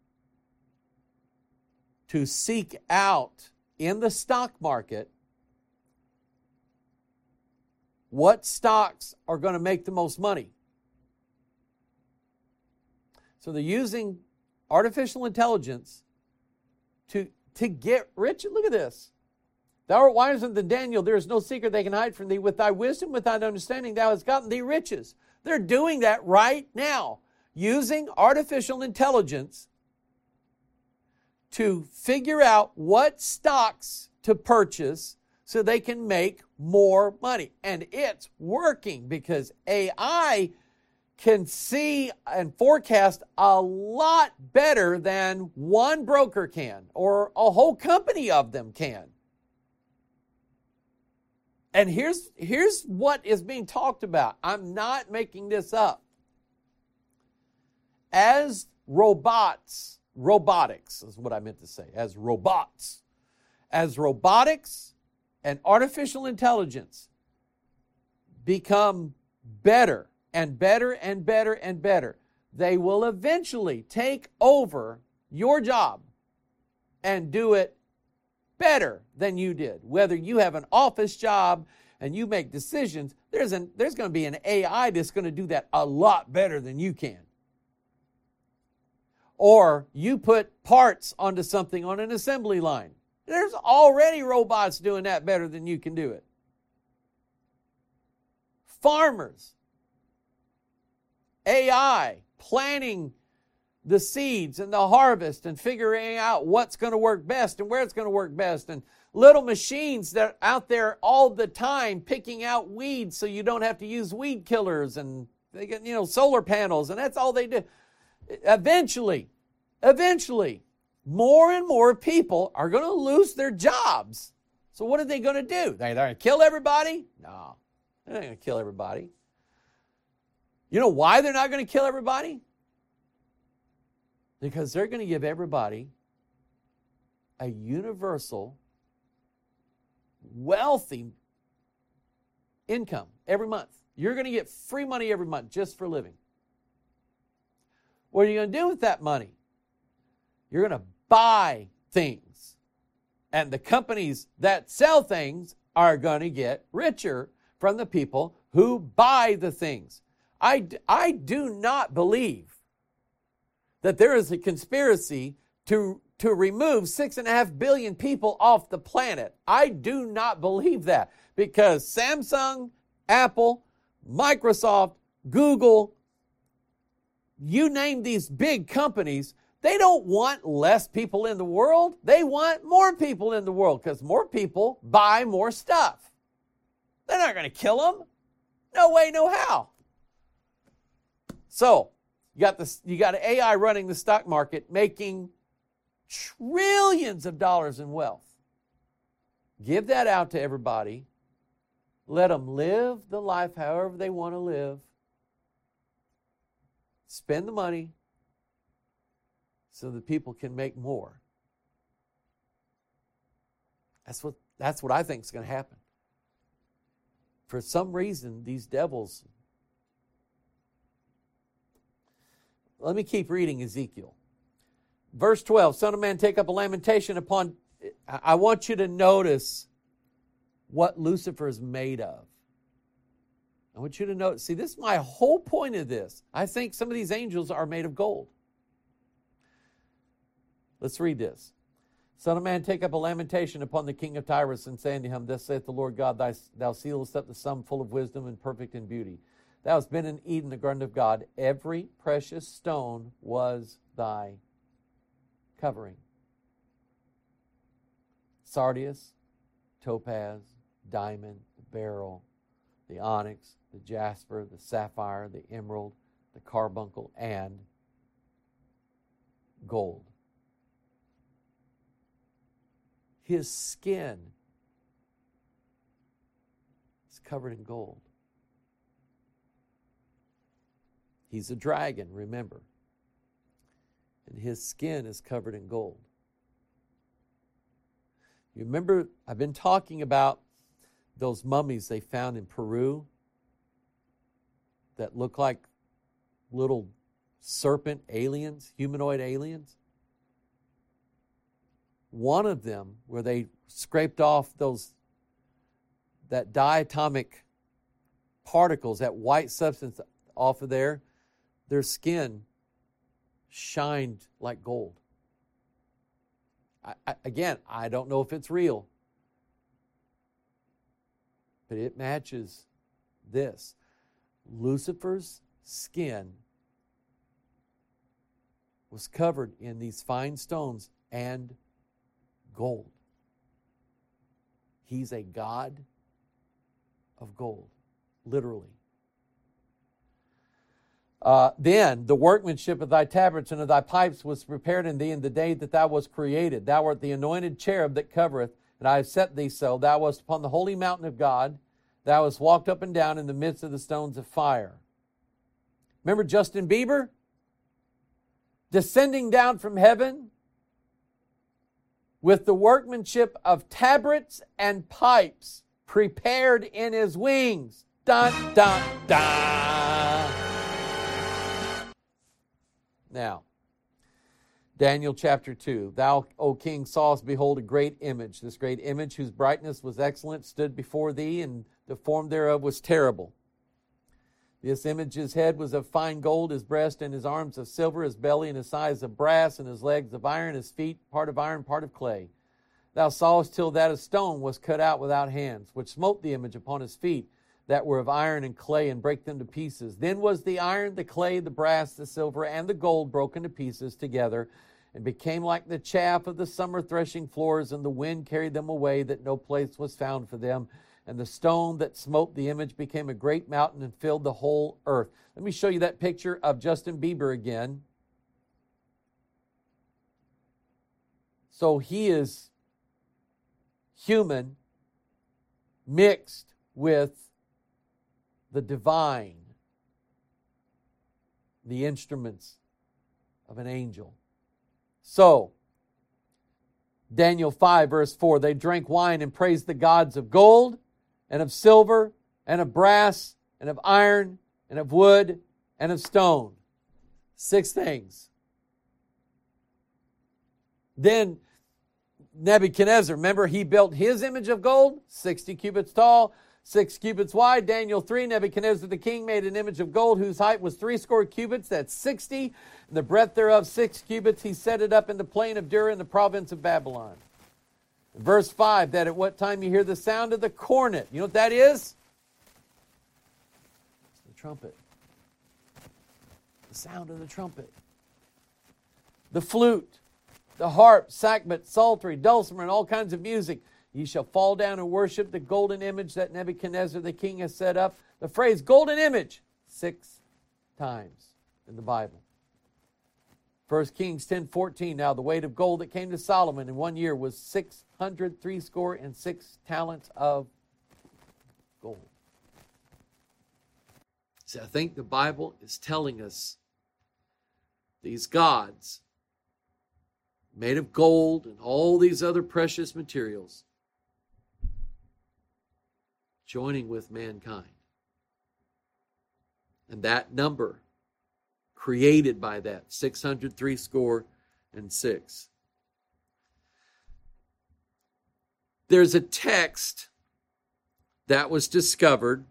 to seek out in the stock market what stocks are going to make the most money. So they're using artificial intelligence to, to get rich. Look at this. Thou art wiser than Daniel. There is no secret they can hide from thee. With thy wisdom, with thine understanding, thou hast gotten thee riches. They're doing that right now, using artificial intelligence to figure out what stocks to purchase so they can make more money. And it's working because A I can see and forecast a lot better than one broker can or a whole company of them can. And here's, here's what is being talked about. I'm not making this up. As robots, robotics is what I meant to say, as robots, as robotics and artificial intelligence become better and better and better and better, they will eventually take over your job and do it better than you did. Whether you have an office job and you make decisions, there's, an, there's going to be an A I that's going to do that a lot better than you can. Or you put parts onto something on an assembly line. There's already robots doing that better than you can do it. Farmers, A I, planning the seeds and the harvest and figuring out what's going to work best and where it's going to work best, and little machines that are out there all the time picking out weeds so you don't have to use weed killers, and they get, you know, solar panels, and that's all they do. Eventually, eventually, more and more people are going to lose their jobs. So what are they going to do? They're going to kill everybody? No, they're not going to kill everybody. You know why they're not going to kill everybody? Because they're going to give everybody a universal, wealthy income every month. You're going to get free money every month just for living. What are you going to do with that money? You're going to buy things. And the companies that sell things are going to get richer from the people who buy the things. I, I do not believe that there is a conspiracy to, to remove six and a half billion people off the planet. I do not believe that, because Samsung, Apple, Microsoft, Google, you name these big companies, they don't want less people in the world. They want more people in the world, because more people buy more stuff. They're not going to kill them. No way, no how. So, you got this, you got A I running the stock market, making trillions of dollars in wealth. Give that out to everybody. Let them live the life however they want to live. Spend the money so that people can make more. That's what, that's what I think is going to happen. For some reason, these devils... Let me keep reading Ezekiel. Verse twelve, Son of man, take up a lamentation upon... I want you to notice what Lucifer is made of. I want you to notice. See, this is my whole point of this. I think some of these angels are made of gold. Let's read this. Son of man, take up a lamentation upon the king of Tyrus, and say unto him, Thus saith the Lord God, Thou, thou sealest up the sum full of wisdom and perfect in beauty. Thou hast been in Eden, the garden of God. Every precious stone was thy covering. Sardius, topaz, diamond, the beryl, the onyx, the jasper, the sapphire, the emerald, the carbuncle, and gold. His skin is covered in gold. He's a dragon, remember. And his skin is covered in gold. You remember, I've been talking about those mummies they found in Peru that look like little serpent aliens, humanoid aliens. One of them, where they scraped off those, that diatomic particles, that white substance off of there, their skin shined like gold. I, I, again, I don't know if it's real, but it matches this. Lucifer's skin was covered in these fine stones and gold. He's a god of gold, literally. Uh, then the workmanship of thy tabrets and of thy pipes was prepared in thee in the day that thou wast created. Thou art the anointed cherub that covereth, and I have set thee so. Thou wast upon the holy mountain of God. Thou hast walked up and down in the midst of the stones of fire. Remember Justin Bieber? Descending down from heaven with the workmanship of tabrets and pipes prepared in his wings. Dun, dun, dun. Now, Daniel chapter two. Thou, O king, sawest, behold, a great image. This great image, whose brightness was excellent, stood before thee, and the form thereof was terrible. This image's head was of fine gold, his breast and his arms of silver, his belly and his thighs of brass, and his legs of iron, his feet part of iron, part of clay. Thou sawest till that a stone was cut out without hands, which smote the image upon his feet, that were of iron and clay, and brake them to pieces. Then was the iron, the clay, the brass, the silver, and the gold broken to pieces together, and became like the chaff of the summer threshing floors, and the wind carried them away, that no place was found for them. And the stone that smote the image became a great mountain and filled the whole earth. Let me show you that picture of Justin Bieber again. So he is human mixed with the divine, the instruments of an angel. So, Daniel five, verse four, they drank wine and praised the gods of gold, and of silver, and of brass, and of iron, and of wood, and of stone. Six things. Then Nebuchadnezzar, remember he built his image of gold, sixty cubits tall, six cubits wide. Daniel three, Nebuchadnezzar the king made an image of gold whose height was threescore cubits, that's sixty, and the breadth thereof six cubits. He set it up in the plain of Dura in the province of Babylon. Verse five, that at what time you hear the sound of the cornet. You know what that is? It's the trumpet. The sound of the trumpet. The flute, the harp, sackbut, psaltery, dulcimer, and all kinds of music. Ye shall fall down and worship the golden image that Nebuchadnezzar the king has set up. The phrase golden image, six times in the Bible. First Kings ten fourteen, now the weight of gold that came to Solomon in one year was six hundred threescore and six talents of gold. See, I think the Bible is telling us these gods made of gold and all these other precious materials joining with mankind. And that number created by that, six hundred threescore and six. There's a text that was discovered,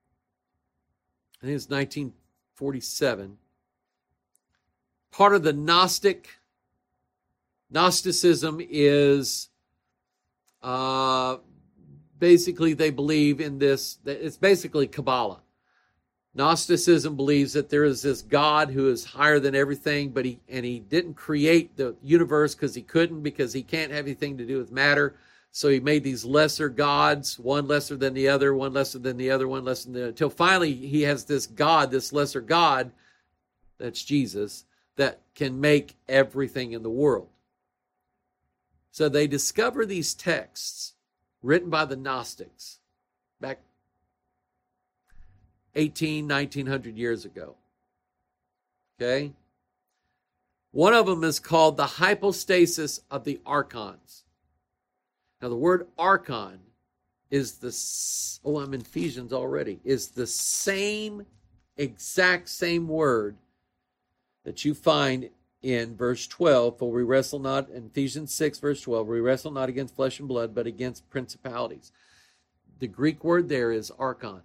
I think it's nineteen forty-seven, part of the Gnostic, Gnosticism is uh, basically they believe in this, it's basically Kabbalah. Gnosticism believes that there is this God who is higher than everything, but he and he didn't create the universe because he couldn't, because he can't have anything to do with matter. So he made these lesser gods, one lesser than the other, one lesser than the other, one lesser than the other, until finally he has this God, this lesser God, that's Jesus, that can make everything in the world. So they discover these texts written by the Gnostics back eighteen, nineteen hundred years ago. Okay? One of them is called the hypostasis of the archons. Now the word archon is the, oh, I'm in Ephesians already, is the same, exact same word that you find in verse twelve, for we wrestle not, in Ephesians six, verse twelve, we wrestle not against flesh and blood, but against principalities. The Greek word there is archon.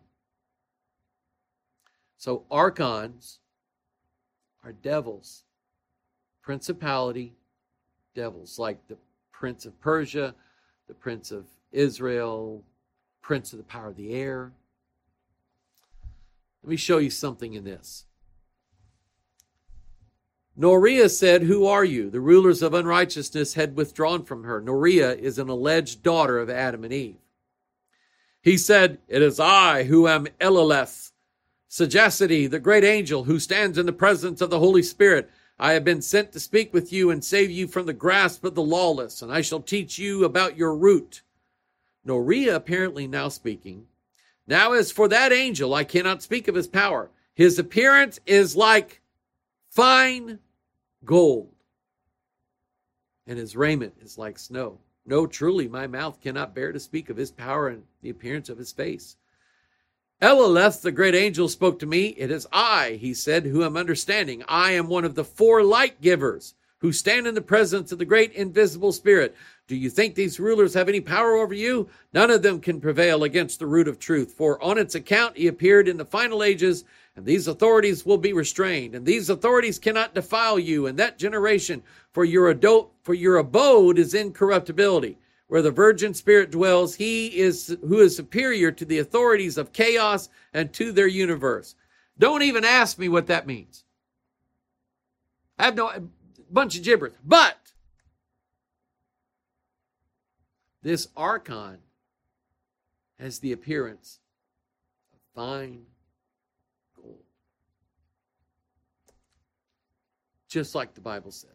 So archons are devils, principality, devils, like the prince of Persia, the prince of Israel, prince of the power of the air. Let me show you something in this. Noriah said, "Who are you?" The rulers of unrighteousness had withdrawn from her. Noriah is an alleged daughter of Adam and Eve. He said, "It is I who am Elileth, sagacity, the great angel who stands in the presence of the Holy Spirit. I have been sent to speak with you and save you from the grasp of the lawless, and I shall teach you about your root." Noriah apparently now speaking. "Now as for that angel, I cannot speak of his power. His appearance is like fine gold, and his raiment is like snow. No, truly, my mouth cannot bear to speak of his power and the appearance of his face. Elileth, the great angel, spoke to me. It is I, he said, who am understanding. I am one of the four light givers who stand in the presence of the great invisible Spirit. Do you think these rulers have any power over you? None of them can prevail against the root of truth, for on its account he appeared in the final ages, and these authorities will be restrained, and these authorities cannot defile you in that generation, for your ado- for your abode is incorruptibility. Where the virgin spirit dwells, he is who is superior to the authorities of chaos and to their universe. Don't even ask me what that means. I have no a bunch of gibberish. But this archon has the appearance of fine gold, just like the Bible says.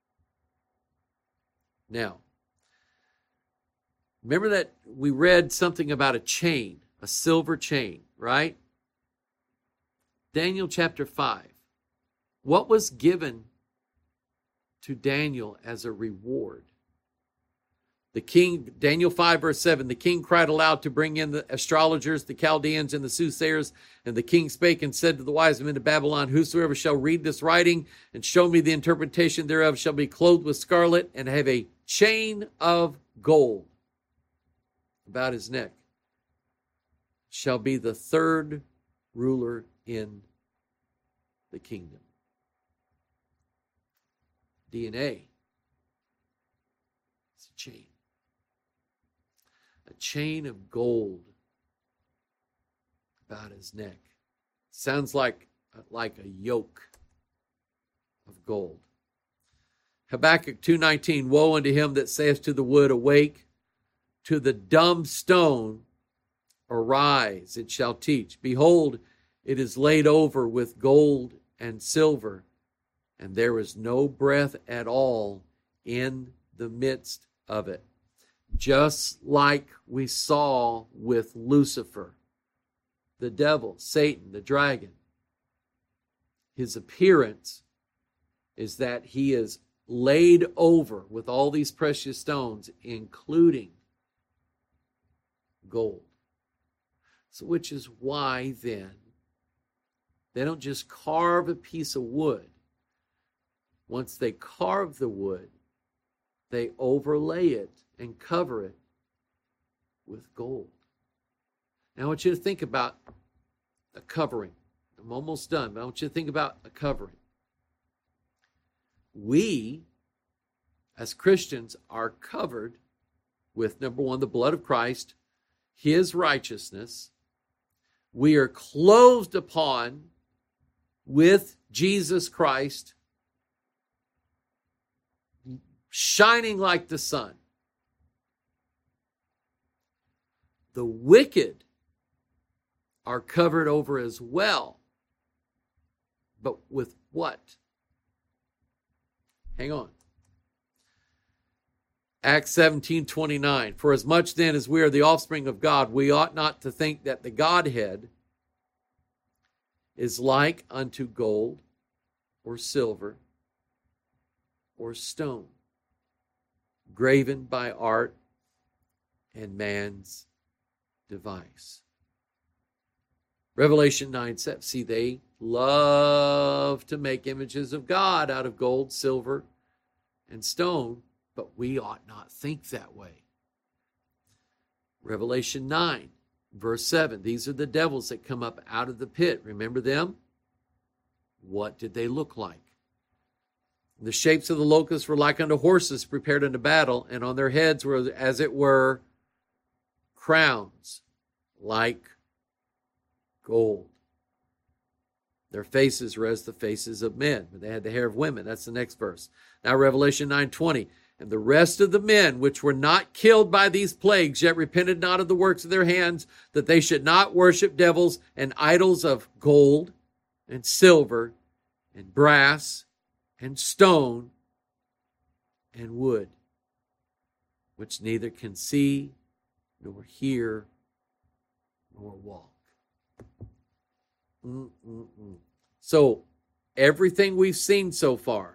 Now, remember that we read something about a chain, a silver chain, right? Daniel chapter five. What was given to Daniel as a reward? The king, Daniel five verse seven, the king cried aloud to bring in the astrologers, the Chaldeans, and the soothsayers. And the king spake and said to the wise men of Babylon, whosoever shall read this writing and show me the interpretation thereof shall be clothed with scarlet and have a chain of gold about his neck, shall be the third ruler in the kingdom. D N A. It's a chain. A chain of gold about his neck. Sounds like, like a yoke of gold. Habakkuk two nineteen, woe unto him that saith to the wood, awake, to the dumb stone, arise, it shall teach. Behold, it is laid over with gold and silver, and there is no breath at all in the midst of it. Just like we saw with Lucifer, the devil, Satan, the dragon. His appearance is that he is laid over with all these precious stones, including gold. So which is why then they don't just carve a piece of wood. Once they carve the wood, they overlay it and cover it with gold. Now I want you to think about a covering. I'm almost done, but I want you to think about a covering. We, as Christians, are covered with, number one, the blood of Christ, his righteousness. We are clothed upon with Jesus Christ, shining like the sun. The wicked are covered over as well. But with what? Hang on. Acts seventeen twenty-nine. For as much then as we are the offspring of God, we ought not to think that the Godhead is like unto gold or silver or stone, graven by art and man's device. Revelation nine seven. See, they love to make images of God out of gold, silver, and stone, but we ought not think that way. Revelation nine, verse seven. These are the devils that come up out of the pit. Remember them? What did they look like? The shapes of the locusts were like unto horses prepared unto battle, and on their heads were, as it were, crowns. like gold. Their faces were as the faces of men, but they had the hair of women. That's the next verse. Now Revelation nine twenty. And the rest of the men which were not killed by these plagues, yet repented not of the works of their hands, that they should not worship devils and idols of gold and silver and brass and stone and wood, which neither can see nor hear nor walk. Mm-mm-mm. So everything we've seen so far,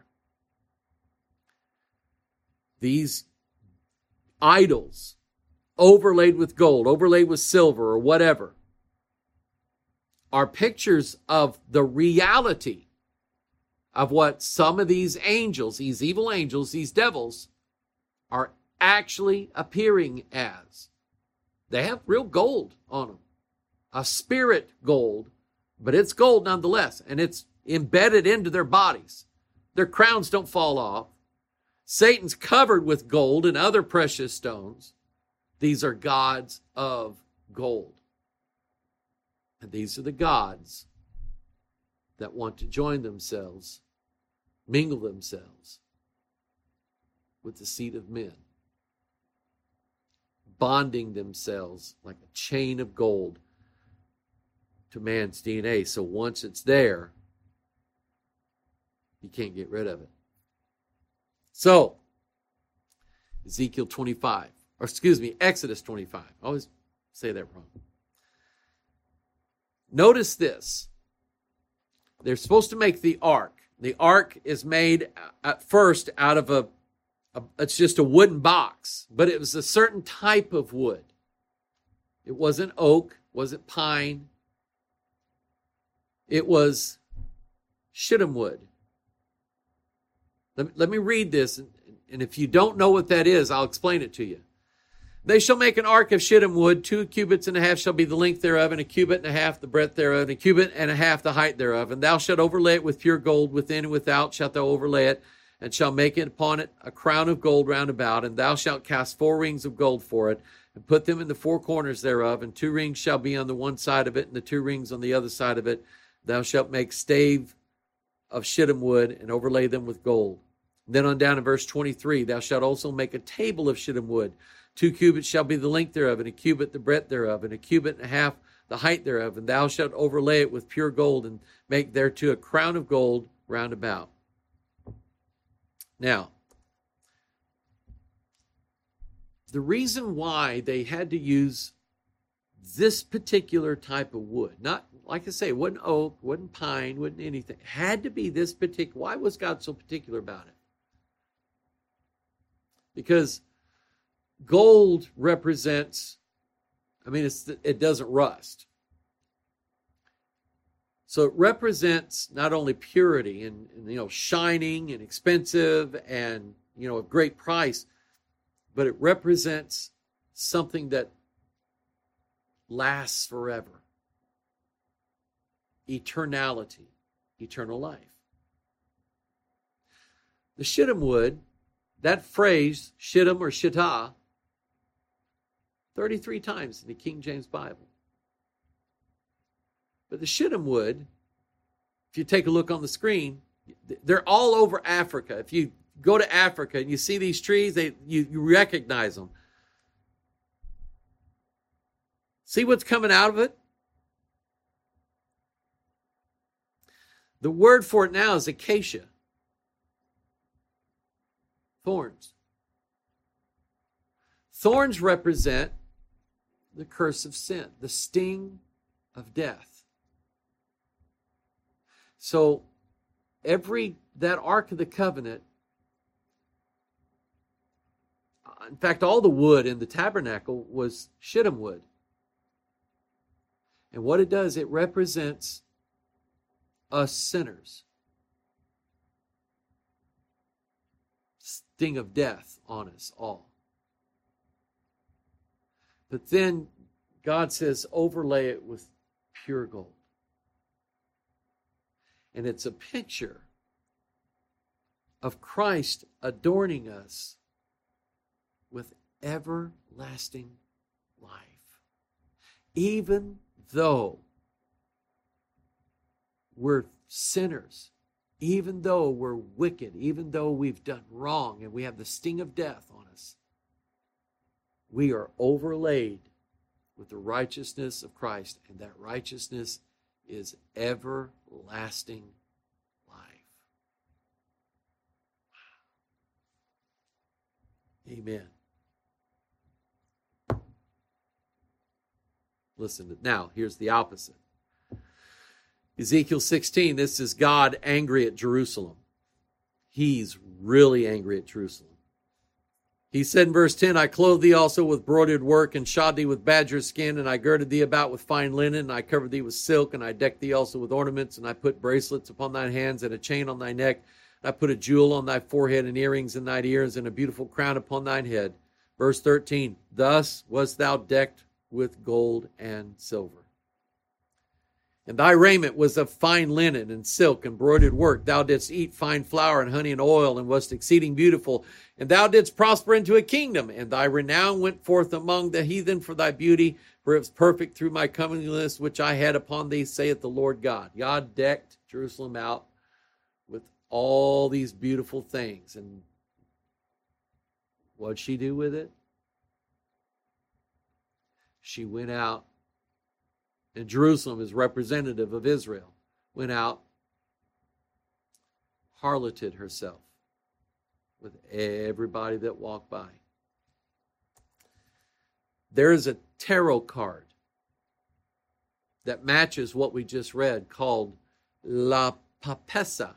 these idols overlaid with gold, overlaid with silver or whatever, are pictures of the reality of what some of these angels, these evil angels, these devils, are actually appearing as. They have real gold on them. A spirit gold, but it's gold nonetheless, and it's embedded into their bodies. Their crowns don't fall off. Satan's covered with gold and other precious stones. These are gods of gold. And these are the gods that want to join themselves, mingle themselves with the seed of men, bonding themselves like a chain of gold to man's D N A. So once it's there, you can't get rid of it. So, Ezekiel twenty-five, or excuse me, Exodus twenty-five. I always say that wrong. Notice this. They're supposed to make the ark. The ark is made at first out of a, a, it's just a wooden box, but it was a certain type of wood. It wasn't oak, wasn't pine. It was shittim wood. Let me, let me read this, and, and if you don't know what that is, I'll explain it to you. They shall make an ark of shittim wood, two cubits and a half shall be the length thereof, and a cubit and a half the breadth thereof, and a cubit and a half the height thereof. And thou shalt overlay it with pure gold, within and without shalt thou overlay it, and shalt make it upon it a crown of gold round about, and thou shalt cast four rings of gold for it, and put them in the four corners thereof, and two rings shall be on the one side of it, and the two rings on the other side of it. Thou shalt make stave of shittim wood, and overlay them with gold. Then on down in verse twenty-three, thou shalt also make a table of shittim wood. Two cubits shall be the length thereof, and a cubit the breadth thereof, and a cubit and a half the height thereof. And thou shalt overlay it with pure gold, and make thereto a crown of gold round about. Now, the reason why they had to use this particular type of wood, not, like I say, it wasn't oak, wasn't pine, wasn't anything. It had to be this particular. Why was God so particular about it? Because gold represents, I mean, it's, it doesn't rust. So it represents not only purity and, and, you know, shining and expensive and, you know, of great price, but it represents something that lasts forever. Eternality, eternal life. The shittim wood, that phrase, shittim or shittah, thirty-three times in the King James Bible. But the shittim wood, if you take a look on the screen, they're all over Africa. If you go to Africa and you see these trees, they you, you recognize them. See what's coming out of it? The word for it now is acacia. Thorns. Thorns represent the curse of sin, the sting of death. So every, that Ark of the Covenant, in fact, all the wood in the tabernacle was shittim wood. And what it does, it represents us sinners. Sting of death on us all. But then God says, overlay it with pure gold. And it's a picture of Christ adorning us with everlasting life. even though we're sinners, even though we're wicked, even though we've done wrong and we have the sting of death on us, we are overlaid with the righteousness of Christ, and that righteousness is everlasting life. Amen. Listen, now here's the opposite. Ezekiel sixteen, this is God angry at Jerusalem. He's really angry at Jerusalem. He said in verse ten, I clothed thee also with broidered work, and shod thee with badger skin, and I girded thee about with fine linen, and I covered thee with silk, and I decked thee also with ornaments, and I put bracelets upon thine hands, and a chain on thy neck, and I put a jewel on thy forehead, and earrings in thine ears, and a beautiful crown upon thine head. Verse thirteen, thus wast thou decked with gold and silver. And thy raiment was of fine linen and silk and broidered work. Thou didst eat fine flour and honey and oil, and wast exceeding beautiful. And thou didst prosper into a kingdom. And thy renown went forth among the heathen for thy beauty, for it was perfect through my comeliness which I had upon thee, saith the Lord God. God decked Jerusalem out with all these beautiful things. And what'd she do with it? She went out, and Jerusalem is representative of Israel, went out, harloted herself with everybody that walked by. There is a tarot card that matches what we just read called La Papessa.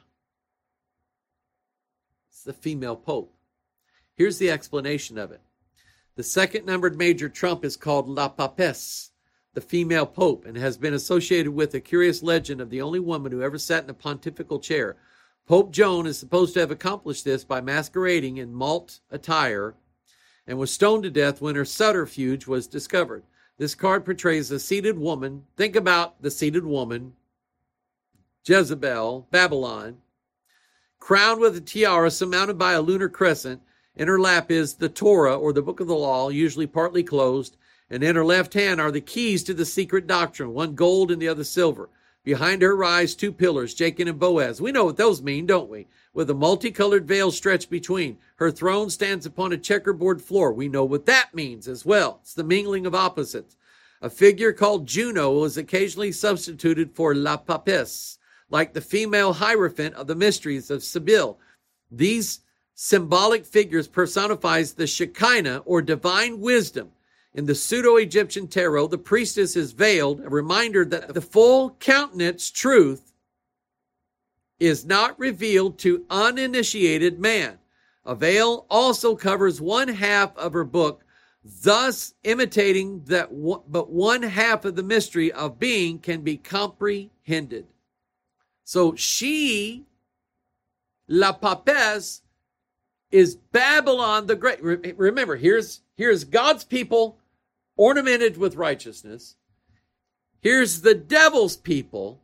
It's the female pope. Here's the explanation of it. The second numbered major trump is called La Papesse, the female pope, and has been associated with a curious legend of the only woman who ever sat in a pontifical chair. Pope Joan is supposed to have accomplished this by masquerading in malt attire and was stoned to death when her subterfuge was discovered. This card portrays a seated woman. Think about the seated woman, Jezebel, Babylon, crowned with a tiara surmounted by a lunar crescent. In her lap is the Torah, or the book of the law, usually partly closed, and in her left hand are the keys to the secret doctrine, one gold and the other silver. Behind her rise two pillars, Jachin and Boaz. We know what those mean, don't we? With a multicolored veil stretched between. Her throne stands upon a checkerboard floor. We know what that means as well. It's the mingling of opposites. A figure called Juno is occasionally substituted for La Papesse, like the female hierophant of the mysteries of Sibyl. These symbolic figures personifies the Shekinah, or divine wisdom. In the pseudo-Egyptian tarot, the priestess is veiled, a reminder that the full countenance truth is not revealed to uninitiated man. A veil also covers one half of her book, thus imitating that but one half of the mystery of being can be comprehended. So she, La Papesse, is Babylon the Great. Remember, here's, here's God's people ornamented with righteousness. Here's the devil's people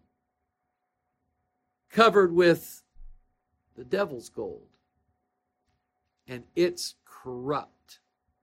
covered with the devil's gold. And it's corrupt.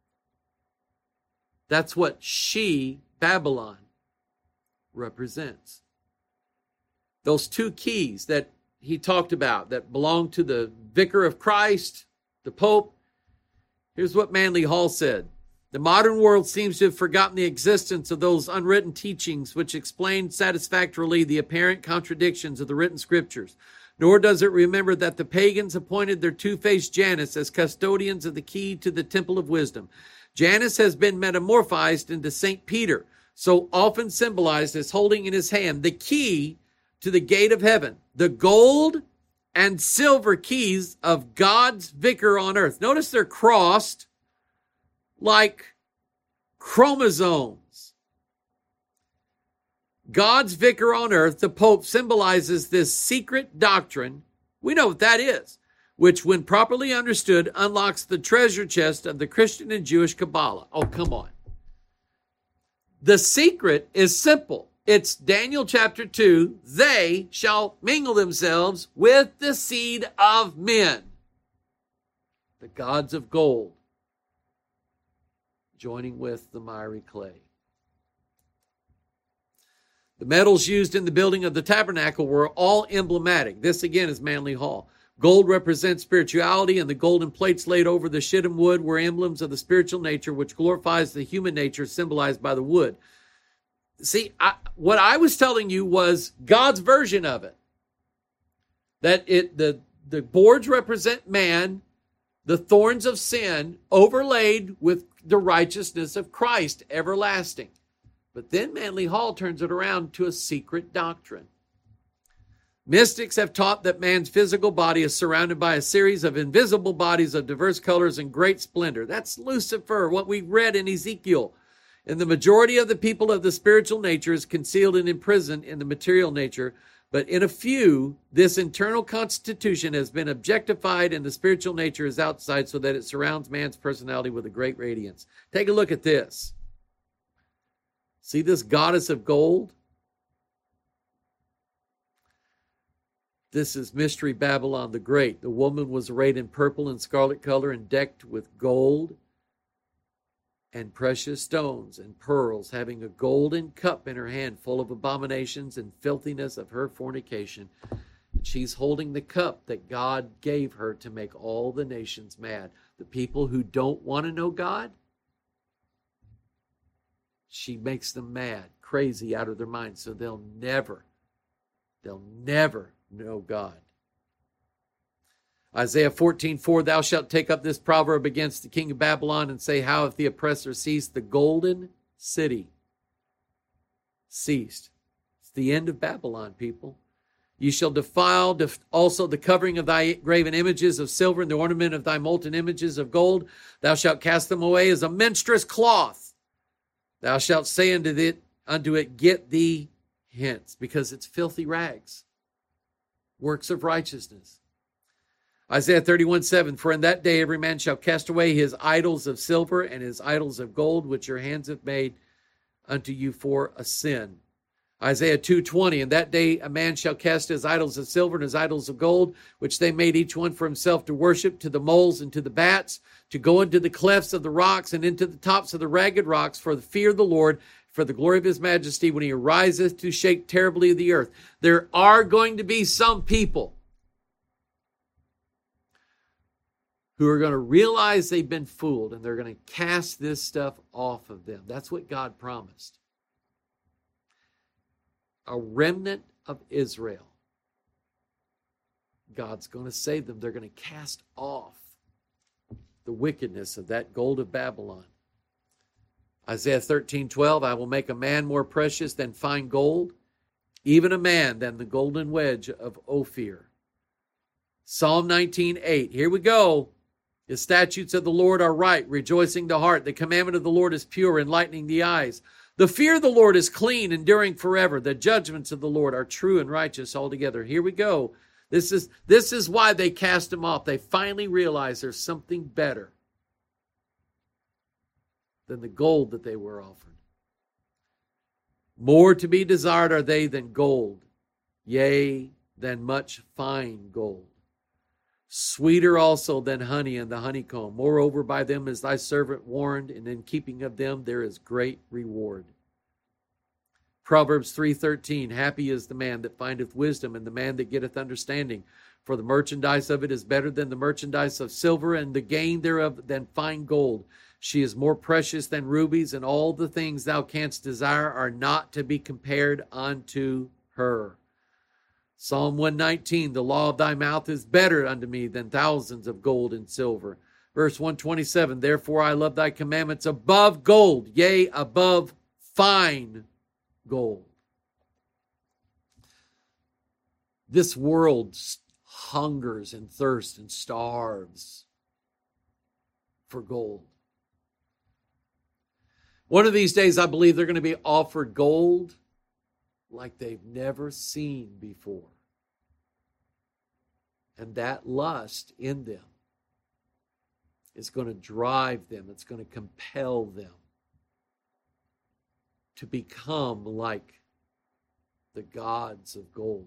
That's what she, Babylon, represents. Those two keys that he talked about that belong to the vicar of Christ, the Pope. Here's what Manly Hall said. The modern world seems to have forgotten the existence of those unwritten teachings which explain satisfactorily the apparent contradictions of the written scriptures. Nor does it remember that the pagans appointed their two-faced Janus as custodians of the key to the temple of wisdom. Janus has been metamorphosed into Saint Peter, so often symbolized as holding in his hand the key to the gate of heaven, the gold and silver keys of God's vicar on earth. Notice they're crossed like chromosomes. God's vicar on earth, the Pope, symbolizes this secret doctrine. We know what that is, which, when properly understood, unlocks the treasure chest of the Christian and Jewish Kabbalah. Oh, come on. The secret is simple. It's Daniel chapter two. They shall mingle themselves with the seed of men, the gods of gold, joining with the miry clay. The metals used in the building of the tabernacle were all emblematic. This again is Manly Hall. Gold represents spirituality, and the golden plates laid over the shittim wood were emblems of the spiritual nature, which glorifies the human nature symbolized by the wood. See, I, what I was telling you was God's version of it. That it the, the boards represent man, the thorns of sin overlaid with the righteousness of Christ, everlasting. But then Manly Hall turns it around to a secret doctrine. Mystics have taught that man's physical body is surrounded by a series of invisible bodies of diverse colors and great splendor. That's Lucifer, what we read in Ezekiel. And the majority of the people of the spiritual nature is concealed and imprisoned in the material nature. But in a few, this internal constitution has been objectified and the spiritual nature is outside so that it surrounds man's personality with a great radiance. Take a look at this. See this goddess of gold? This is Mystery Babylon the Great. The woman was arrayed in purple and scarlet color and decked with gold and precious stones and pearls, having a golden cup in her hand full of abominations and filthiness of her fornication. And she's holding the cup that God gave her to make all the nations mad. The people who don't want to know God, she makes them mad, crazy, out of their minds, so they'll never, they'll never know God. Isaiah fourteen four, thou shalt take up this proverb against the king of Babylon and say, how if the oppressor ceased, the golden city ceased. It's the end of Babylon, people. You shall defile def- also the covering of thy graven images of silver and the ornament of thy molten images of gold. Thou shalt cast them away as a menstruous cloth. Thou shalt say unto it, unto it, get thee hence, because it's filthy rags, works of righteousness. Isaiah thirty-one seven, for in that day every man shall cast away his idols of silver and his idols of gold, which your hands have made unto you for a sin. Isaiah two twenty, in that day a man shall cast his idols of silver and his idols of gold, which they made each one for himself to worship, to the moles and to the bats, to go into the clefts of the rocks and into the tops of the ragged rocks, for the fear of the Lord, for the glory of his majesty, when he ariseth to shake terribly the earth. There are going to be some people who are going to realize they've been fooled, and they're going to cast this stuff off of them. That's what God promised. A remnant of Israel. God's going to save them. They're going to cast off the wickedness of that gold of Babylon. Isaiah thirteen twelve, I will make a man more precious than fine gold, even a man than the golden wedge of Ophir. Psalm nineteen eight, here we go. The statutes of the Lord are right, rejoicing the heart. The commandment of the Lord is pure, enlightening the eyes. The fear of the Lord is clean, enduring forever. The judgments of the Lord are true and righteous altogether. Here we go. This is, this is why they cast him off. They finally realized there's something better than the gold that they were offered. More to be desired are they than gold, yea, than much fine gold. Sweeter also than honey and the honeycomb. Moreover, by them is thy servant warned, and in keeping of them there is great reward. Proverbs three thirteen, happy is the man that findeth wisdom, and the man that getteth understanding. For the merchandise of it is better than the merchandise of silver, and the gain thereof than fine gold. She is more precious than rubies, and all the things thou canst desire are not to be compared unto her. Psalm one nineteen, the law of thy mouth is better unto me than thousands of gold and silver. Verse one twenty-seven, therefore I love thy commandments above gold, yea, above fine gold. This world hungers and thirsts and starves for gold. One of these days, I believe they're going to be offered gold like they've never seen before. And that lust in them is going to drive them, it's going to compel them to become like the gods of gold.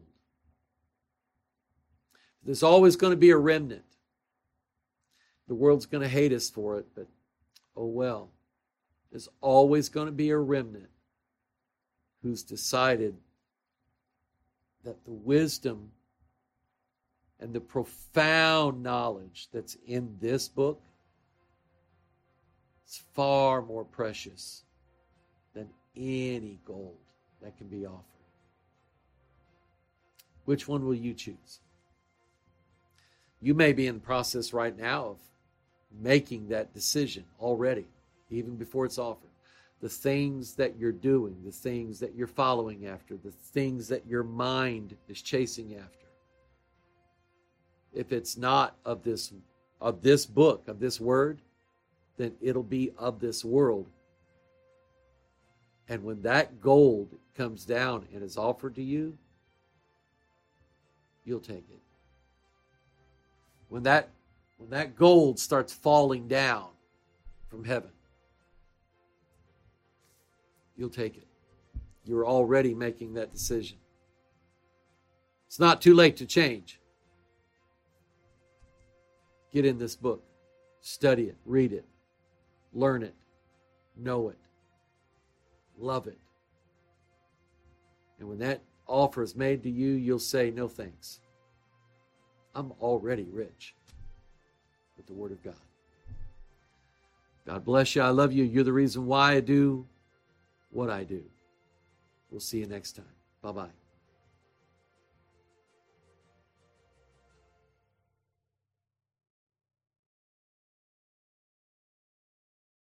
There's always going to be a remnant. The world's going to hate us for it, but oh well. There's always going to be a remnant who's decided that the wisdom and the profound knowledge that's in this book is far more precious than any gold that can be offered. Which one will you choose? You may be in the process right now of making that decision already, even before it's offered. The things that you're doing, the things that you're following after, the things that your mind is chasing after. If it's not of this, of this book, of this word, then it'll be of this world. And when that gold comes down and is offered to you, you'll take it. When that, when that gold starts falling down from heaven, you'll take it. You're already making that decision. It's not too late to change. Get in this book. Study it. Read it. Learn it. Know it. Love it. And when that offer is made to you, you'll say, no thanks. I'm already rich with the Word of God. God bless you. I love you. You're the reason why I do what I do. We'll see you next time. Bye-bye.